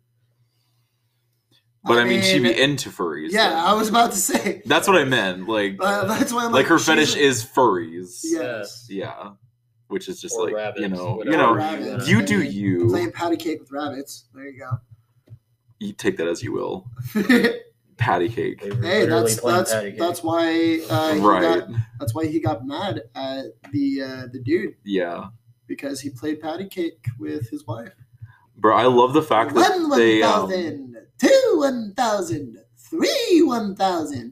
But I mean, she'd be into furries. Yeah, then. I was about to say. That's what I meant. Like That's why I'm her she's fetish a- is furries. Yes. Yeah. Which is just Or like rabbits, you know, whatever rabbits. you do And you. Playing patty cake with rabbits. There you go. You take that as you will. Hey, Patty cake. They were literally that's playing that's patty cake. that's why he Right. that's why he got mad at the dude Yeah. because he played patty cake with his wife. Bro, I love the fact that 1 they 1,000, 2 1,000, 3 1,000.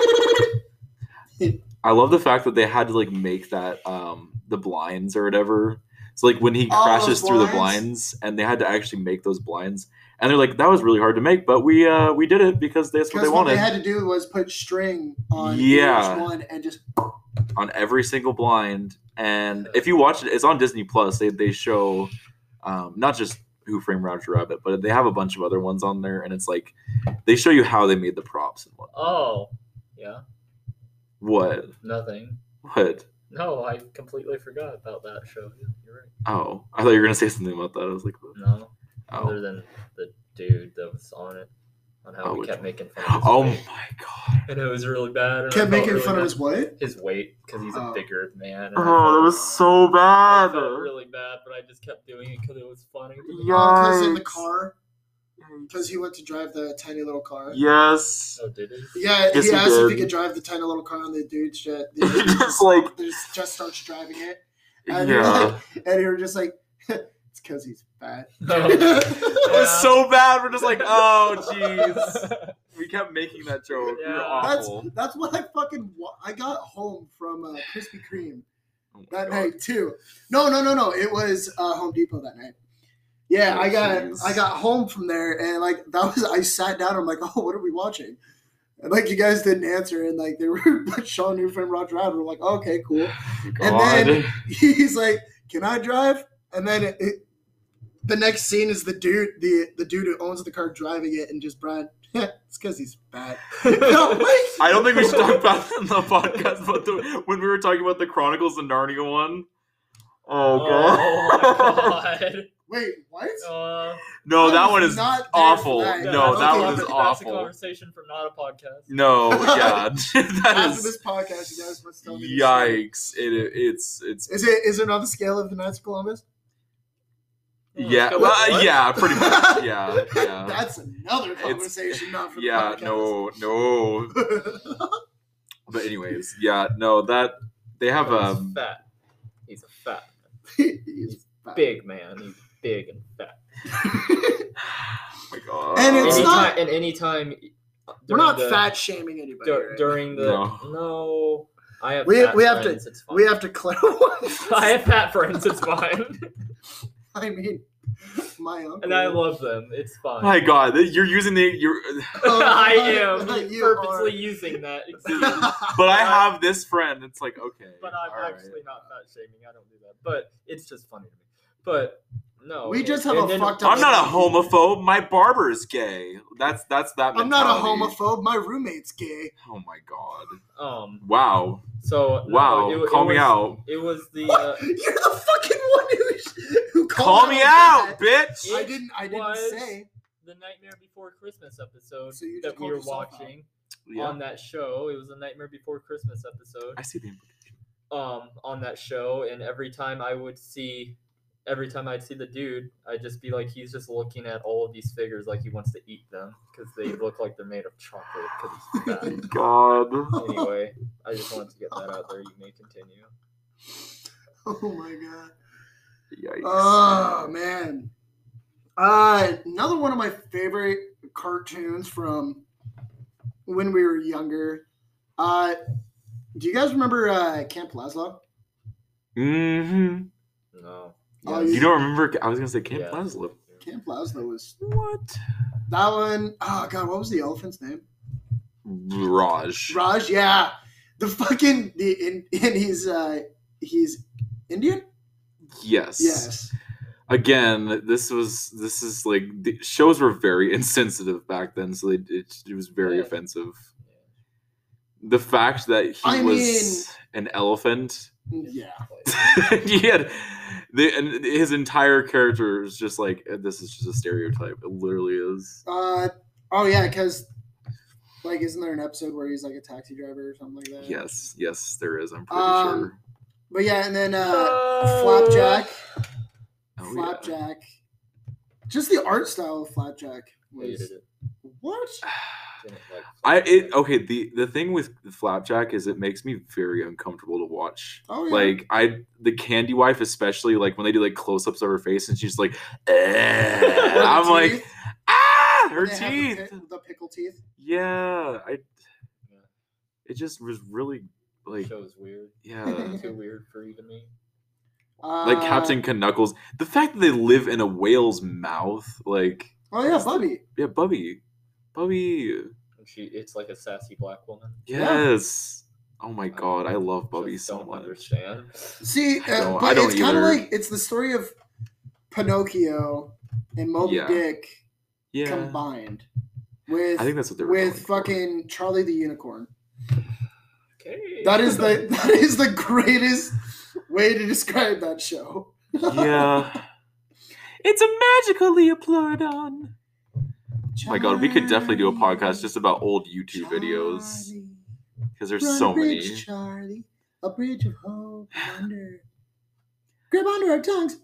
I love the fact that they had to like make that the blinds or whatever. So like when he All crashes those through the blinds? blinds and they had to actually make those blinds. And they're like, that was really hard to make, but we did it because that's what Because they what they wanted. had to do was put string on Yeah. each one and just On every single blind. And if you watch it, it's on Disney Plus. They show not just Who Framed Roger Rabbit, but they have a bunch of other ones on there, and it's like they show you how they made the props and whatnot. Oh, yeah. What? Nothing. What? No, I completely forgot about that show. Yeah, you're right. Oh, I thought you were gonna say something about that. I was like, what? No, Oh, other than the dude that was on it, on how Oh, we which kept one? making fun of his oh weight. my god. And it was really bad. And I kept felt making really fun of bad. his what? His weight because he's Oh. a bigger man. and I Oh, felt- that was so I bad. felt really bad, but I just kept doing it because it was funny. Because in the Yikes. car, because he went to drive the tiny little car. Yes. Oh, did he? Yeah, Yes, he he asked if he did. could drive the tiny little car, and the dude just, Just like just starts driving it. And you're yeah. like, and you're just like, It's because he's fat. It was so bad. We're just like, oh, jeez. We kept making that joke. We were Yeah. awful. That's what I got home from Krispy Kreme Oh my that God. night too. No. It was Home Depot that night. Yeah, Oh, I jeez. got home from there and like I sat down. I'm like, oh, what are we watching? And like you guys didn't answer, and like they were showing New Friend Roger Rabbit. We're like, oh, okay, cool. God. And then he's like, can I drive? And then the next scene is the dude who owns the car driving it, and just Brad. It's because he's fat. I don't think we should talk about that in the podcast, but when we were talking about the Chronicles of Narnia one. Oh, God. Oh my god. Wait, what? No, I that was one is not there awful. for that. No, Okay, that okay. one is That's a awful. conversation for not a podcast. No, yeah. That After is... this podcast, you guys must tell me. the story. Yikes. It's Is it on the scale of the Knights of Columbus? yeah, Go well, with what? yeah, pretty much. Yeah. That's another conversation, not for the Yeah, podcast. no. But anyways, yeah, no, that they have He's fat. He's a fat. He's fat. Big man. He's big and fat. oh my God. And it's not- anytime. We're not fat shaming anybody. right? During the no. I have We- fat we have to- friends, it's fine. We have to clarify. I have fat friends. It's fine, I mean, my uncle. and I love them. It's fine. my God, you're using you're I am You purposely are. using that excuse, but I have this friend. It's like, okay. but I'm all right. actually not fat shaming. I don't do that, but it's just funny to me. But no, We just have and a then- fucked up- I'm not a homophobe. My barber's gay. That's that mentality. I'm not a homophobe. My roommate's gay. Oh my God. Wow. Wow. So no, Wow. Call me was, out. It was the What? You're the fucking one who called Call me out, that. bitch. I didn't was- say. the Nightmare Before Christmas episode So you just that we called were yourself out. watching Yeah. on that show. It was a Nightmare Before Christmas episode. I see the implication. On that show, and every time I'd see the dude, I'd just be like, he's just looking at all of these figures like he wants to eat them because they look like they're made of chocolate because he's fat. God. Anyway, I just wanted to get that out there. You may continue. Oh my God. Yikes. Oh man. Another one of my favorite cartoons from when we were younger. Do you guys remember Camp Lazlo? Mm-hmm. No. Oh, You don't remember? I was gonna say Camp Yeah. Lazlo. Camp Lazlo was What? that one. Oh God, what was the elephant's name? Raj. Raj. Yeah, the fucking and he's Indian. Yes. Yes. Again, this is like the shows were very insensitive back then, so it was very Yeah. offensive. The fact that he I was an elephant, Yeah. he had and his entire character is just like, this is just a stereotype. It literally is. Oh yeah, because like, isn't there an episode where he's like a taxi driver or something like that? Yes, there is. I'm pretty sure. But yeah, and then Flapjack. Oh, Flapjack. Just the art style of Flapjack was Hated it. what? Didn't like Okay. The thing with Flapjack is it makes me very uncomfortable to watch. Oh yeah. Like the Candy Wife, especially like when they do like close ups of her face and she's like, Or the I'm like, teeth. her They have teeth. the pickle teeth. Yeah, Yeah. it just was really like, Show's weird. yeah, Too weird for even me. like Captain Knuckles. The fact that they live in a whale's mouth, like, Oh yeah, Bubby. yeah, Bubby, And it's like a sassy black woman. yes. Oh my God, I love Bubby Just so don't much. understand. See, No, but I don't it's kind of either. like it's the story of Pinocchio and Moby Yeah. Dick Yeah, combined with I think that's what they were with going for. fucking Charlie the Unicorn. Okay. That is the greatest way to describe that show. Yeah. It's a magical Leopleurodon. Oh my God, we could definitely do a podcast just about old YouTube videos because there's Run so a bridge, many. Charlie, a bridge of hope and wonder. Grab onto our tongues.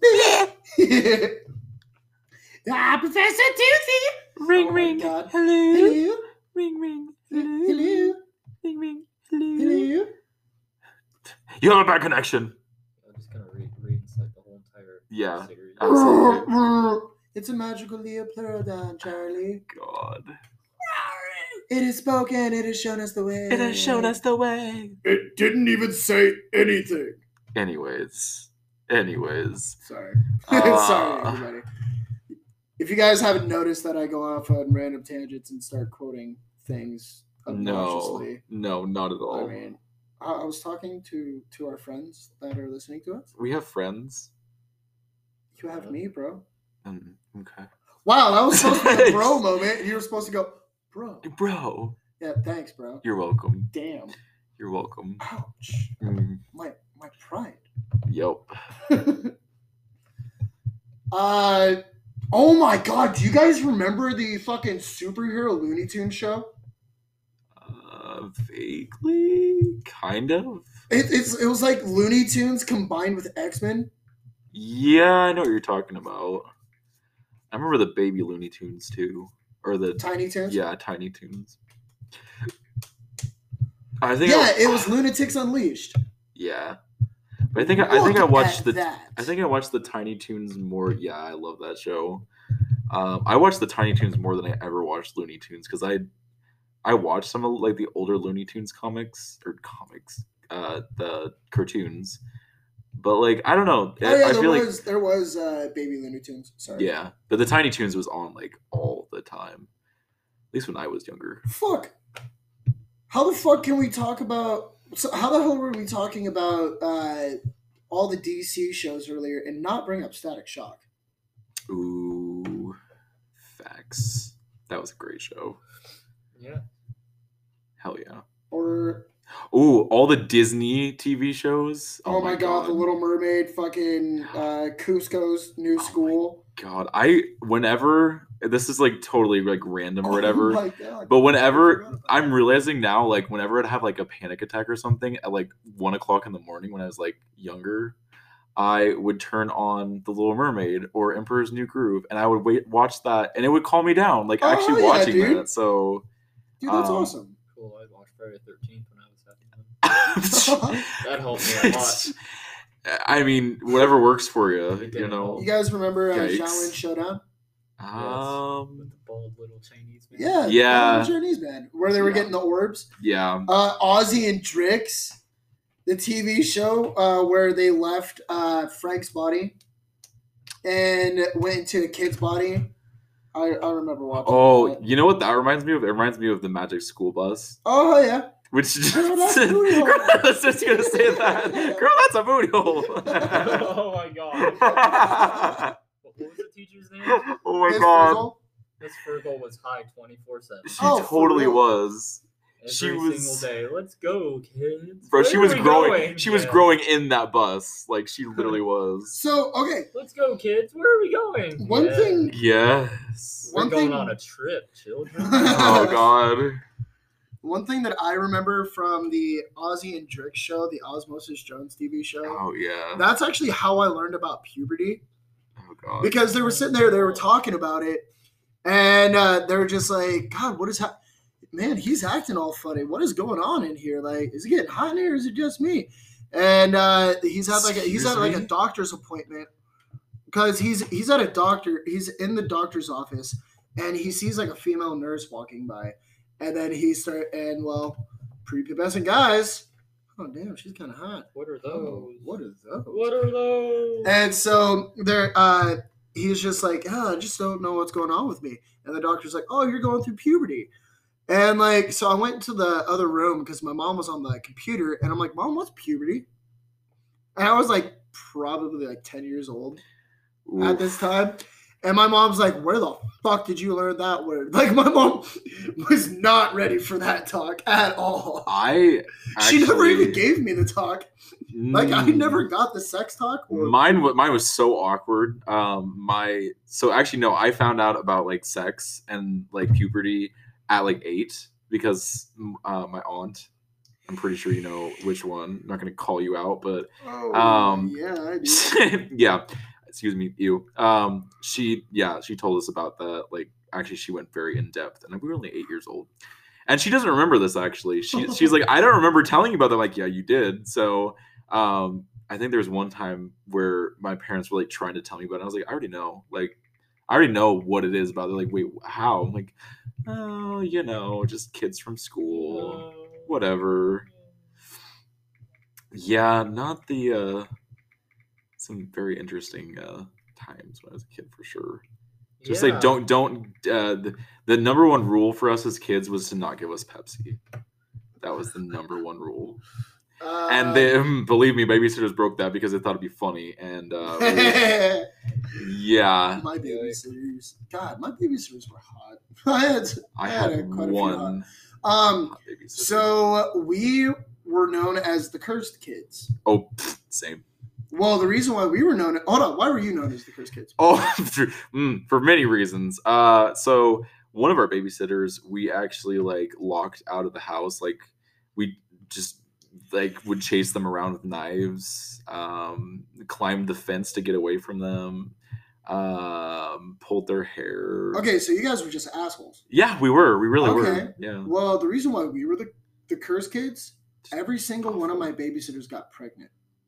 Professor Toothy. Ring, Oh my ring, God. hello. Hello. Ring, ring, Hello. ring, ring, hello. Hello. You have a bad connection. I'm just gonna reincite the whole entire Yeah, series. absolutely. It's a magical Leopoldo, Charlie. God. It is spoken. It has shown us the way. the way. It didn't even say anything. Anyways. Sorry. Uh, Sorry, everybody. If you guys haven't noticed that I go off on random tangents and start quoting things obnoxiously, No, not at all. I mean, I was talking to our friends that are listening to us. We have friends. You have me, bro. Okay. Wow, that was supposed to be a bro moment, and you were supposed to go, bro. Yeah, thanks, bro. You're welcome. Damn. You're welcome. Ouch. Mm. My pride. Yep. Oh my god, do you guys remember the fucking superhero Looney Tunes show? Vaguely, kind of. It was like Looney Tunes combined with X-Men. Yeah, I know what you're talking about. I remember the baby Looney Tunes too, or the Tiny Toons. Yeah, Tiny Toons. I think. Yeah, it was Lunatics Unleashed. Yeah, but I think I watched that. I think I watched the Tiny Toons more. Yeah, I love that show. I watched the Tiny Toons more than I ever watched Looney Tunes because I watched some of like the older Looney Tunes the cartoons, but like I don't know. There was baby Looney Tunes. Sorry. Yeah, but the Tiny Toons was on like all the time, at least when I was younger. Fuck. How the fuck can we talk about? So how the hell were we talking about all the DC shows earlier and not bring up Static Shock? Ooh, facts. That was a great show. Yeah. Hell yeah. Or all the Disney TV shows. Oh my god, The Little Mermaid, fucking Cusco's New School. God, whenever this is like totally like random or whatever. Oh my god. But whenever I'm realizing now, like whenever I'd have like a panic attack or something at like 1:00 in the morning when I was like younger, I would turn on The Little Mermaid or Emperor's New Groove, and I would watch that, and it would calm me down. Like actually watching that. So, dude, that's awesome. Cool. I watched Friday the 13th when I was having that helped me a lot. I mean, whatever works for you, you know. You guys remember Shaolin Showdown? With the bald little Chinese man. Yeah. The Chinese man, where they were getting the orbs. Yeah. Ozzy and Drix, the TV show where they left Frank's body and went into a kid's body. I remember watching. That. You know what that reminds me of? It reminds me of the Magic School Bus. Oh yeah. Which girl, that's a booty hole. I was just gonna say that. Girl, that's a booty hole. Oh my god. What was the teacher's name? Oh my god. Miss Fergal was high 24/7. She totally was. Every single day. Let's go, kids. Bro, she was growing. She was growing in that bus. Like she literally was. So okay. Let's go, kids. Where are we going? One thing. Yes. We're going on a trip, children. Oh god. One thing that I remember from the Ozzy and Drix show, the Osmosis Jones TV show. Oh yeah. That's actually how I learned about puberty. Oh god. Because they were sitting there, they were talking about it, and they were just like, God, what is man, he's acting all funny. What is going on in here? Like, is it getting hot in here or is it just me? And he's at a doctor's appointment because he's at a doctor. He's in the doctor's office and he sees like a female nurse walking by, and then prepubescent guys. Oh damn, she's kind of hot. What are those? What are those? What are those? And so he's just like, I just don't know what's going on with me. And the doctor's like, oh, you're going through puberty. And like, so I went to the other room because my mom was on the computer, and I'm like, Mom, what's puberty? And I was like, probably like 10 years old at this time. And my mom's like, where the fuck did you learn that word? Like, my mom was not ready for that talk at all. She never even gave me the talk. Like, I never got the sex talk. Mine was so awkward. I found out about like sex and like puberty at like 8 because my aunt, I'm pretty sure you know which one. I'm not going to call you out, but yeah, I do. Yeah. Excuse me, you. She told us about that. Like, actually, she went very in depth, and we were only 8 years old, and she doesn't remember this. Actually, she's like, I don't remember telling you about that. I'm like, yeah, you did. So, I think there was one time where my parents were like trying to tell me about it. I was like, I already know. Like, I already know what it is about. They're like, wait, how? I'm like, oh, just kids from school, whatever. Yeah, not the some very interesting times when I was a kid for sure. Just like don't the number one rule for us as kids was to not give us Pepsi. That was the number one rule. And then, believe me, babysitters broke that because they thought it'd be funny. And yeah, my babysitters. God, my babysitters were hot. I had quite a few one. hot. So we were known as the Cursed Kids. Oh, same. Well, the reason why we were known. Hold on, why were you known as the Cursed Kids? Oh, for many reasons. So one of our babysitters, we actually like locked out of the house. Like we just like would chase them around with knives, climbed the fence to get away from them, pulled their hair. Okay, so you guys were just assholes. Yeah, we were. We really were. Yeah. Well, the reason why we were the Cursed Kids, every single one of my babysitters got pregnant.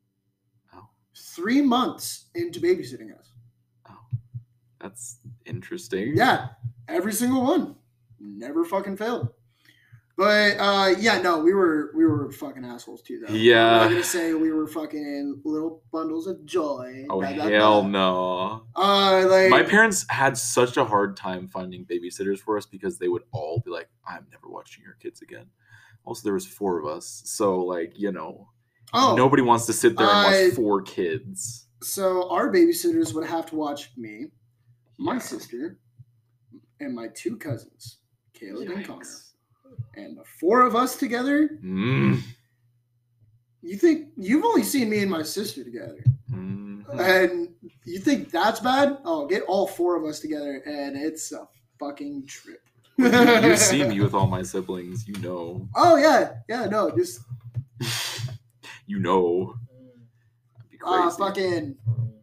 3 months into babysitting us. Oh, that's interesting. Yeah, every single one. Never fucking failed. But we were fucking assholes too, though. Yeah. I'm not gonna say we were fucking little bundles of joy. Oh hell no. My parents had such a hard time finding babysitters for us because they would all be like, "I'm never watching your kids again." Also, there was 4 of us, so like nobody wants to sit there and watch 4 kids. So our babysitters would have to watch me, my sister, and my 2 cousins, Caleb and Connor. And the 4 of us together? You think you've only seen me and my sister together. And you think that's bad? Oh, get all 4 of us together and it's a fucking trip. You've seen me with all my siblings, you know. Oh yeah. Yeah, no, just you know. That'd be crazy. Fucking.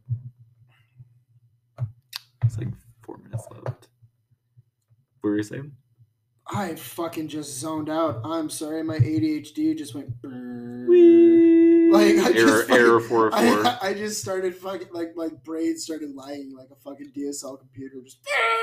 It's like 4 minutes left. What were you saying? I fucking just zoned out. I'm sorry, my ADHD just went. Like error 404. I just started fucking like my brain started lying like a fucking DSL computer. Just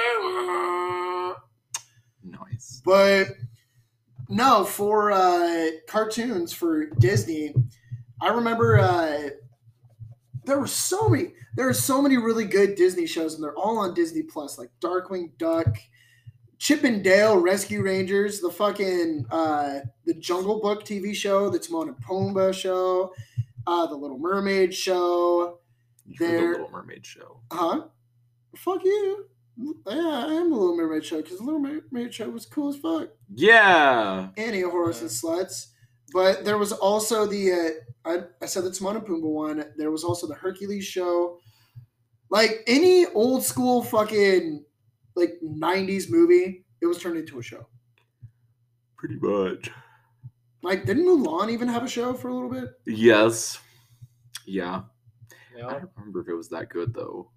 nice. But no, for cartoons for Disney, I remember there are so many really good Disney shows, and they're all on Disney Plus, like Darkwing Duck, Chip and Dale Rescue Rangers, the fucking the Jungle Book TV show, the Timon and Pumbaa show, the Little Mermaid show. The Little Mermaid show. Huh? Fuck you. Yeah, I am the Little Mermaid show because the Little Mermaid show was cool as fuck. Yeah. Annie, a horse and sluts. But there was also the I said the Timon and Pumbaa one. There was also the Hercules show. Like any old school fucking like 90s movie, it was turned into a show. Pretty much. Like, didn't Mulan even have a show for a little bit? Yes. Yeah. I don't remember if it was that good though.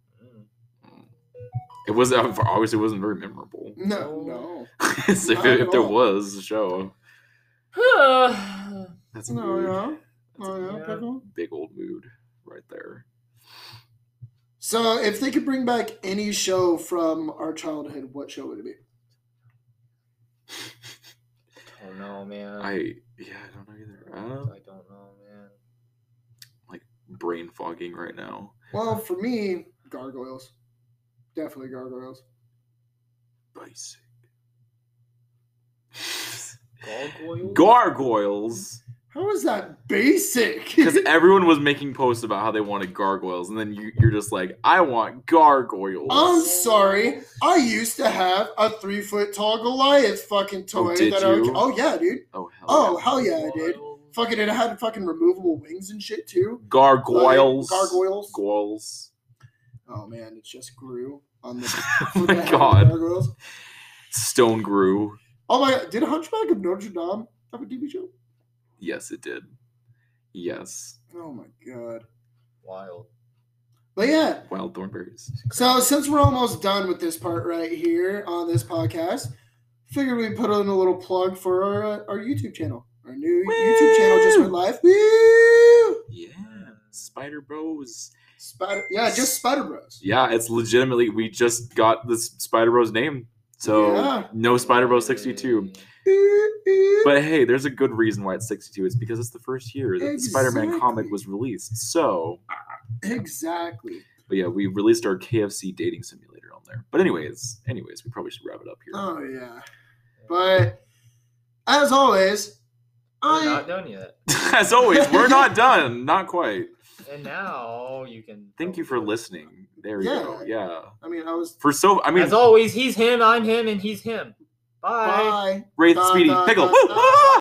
It was obviously it wasn't very memorable. No. So if there was a show. That's a mood. Big old mood right there. So if they could bring back any show from our childhood, what show would it be? I don't know, man. I don't know either. I don't know, man. Like brain fogging right now. Well, for me, Gargoyles. Definitely Gargoyles. Basic. Gargoyles? How is that basic? Because everyone was making posts about how they wanted gargoyles, and then you're just like, I want gargoyles. I'm sorry. I used to have a 3-foot tall Goliath fucking toy. Oh yeah, dude. Hell yeah, I did. Fucking it had fucking removable wings and shit too. Gargoyles. Gargoyles. Oh man, it just grew on the. Oh my god. Gargoyles. Stone grew. Oh my god! Did Hunchback of Notre Dame have a TV show? Yes, it did. Yes. Oh my god. Wild. But yeah. Wild thornberries. So since we're almost done with this part right here on this podcast, figured we'd put in a little plug for our YouTube channel. Our new YouTube channel just went live. Woo! Yes. Spider Bros. Just Spider Bros. Yeah, it's legitimately, we just got this Spider Bros name. So Yeah. no Spider Bros 62. But hey, there's a good reason why it's 62. It's because it's the first year that the Spider-Man comic was released. So exactly. But yeah, we released our KFC dating simulator on there. But anyways, we probably should wrap it up here. Oh yeah. But as always, We're not done yet. As always, we're not done. Not quite. And now you can. Thank you for listening. There you go. Yeah. I mean, as always, he's him, I'm him, and he's him. Bye. Bye. Wraith, Speedy, Pickle. Woo!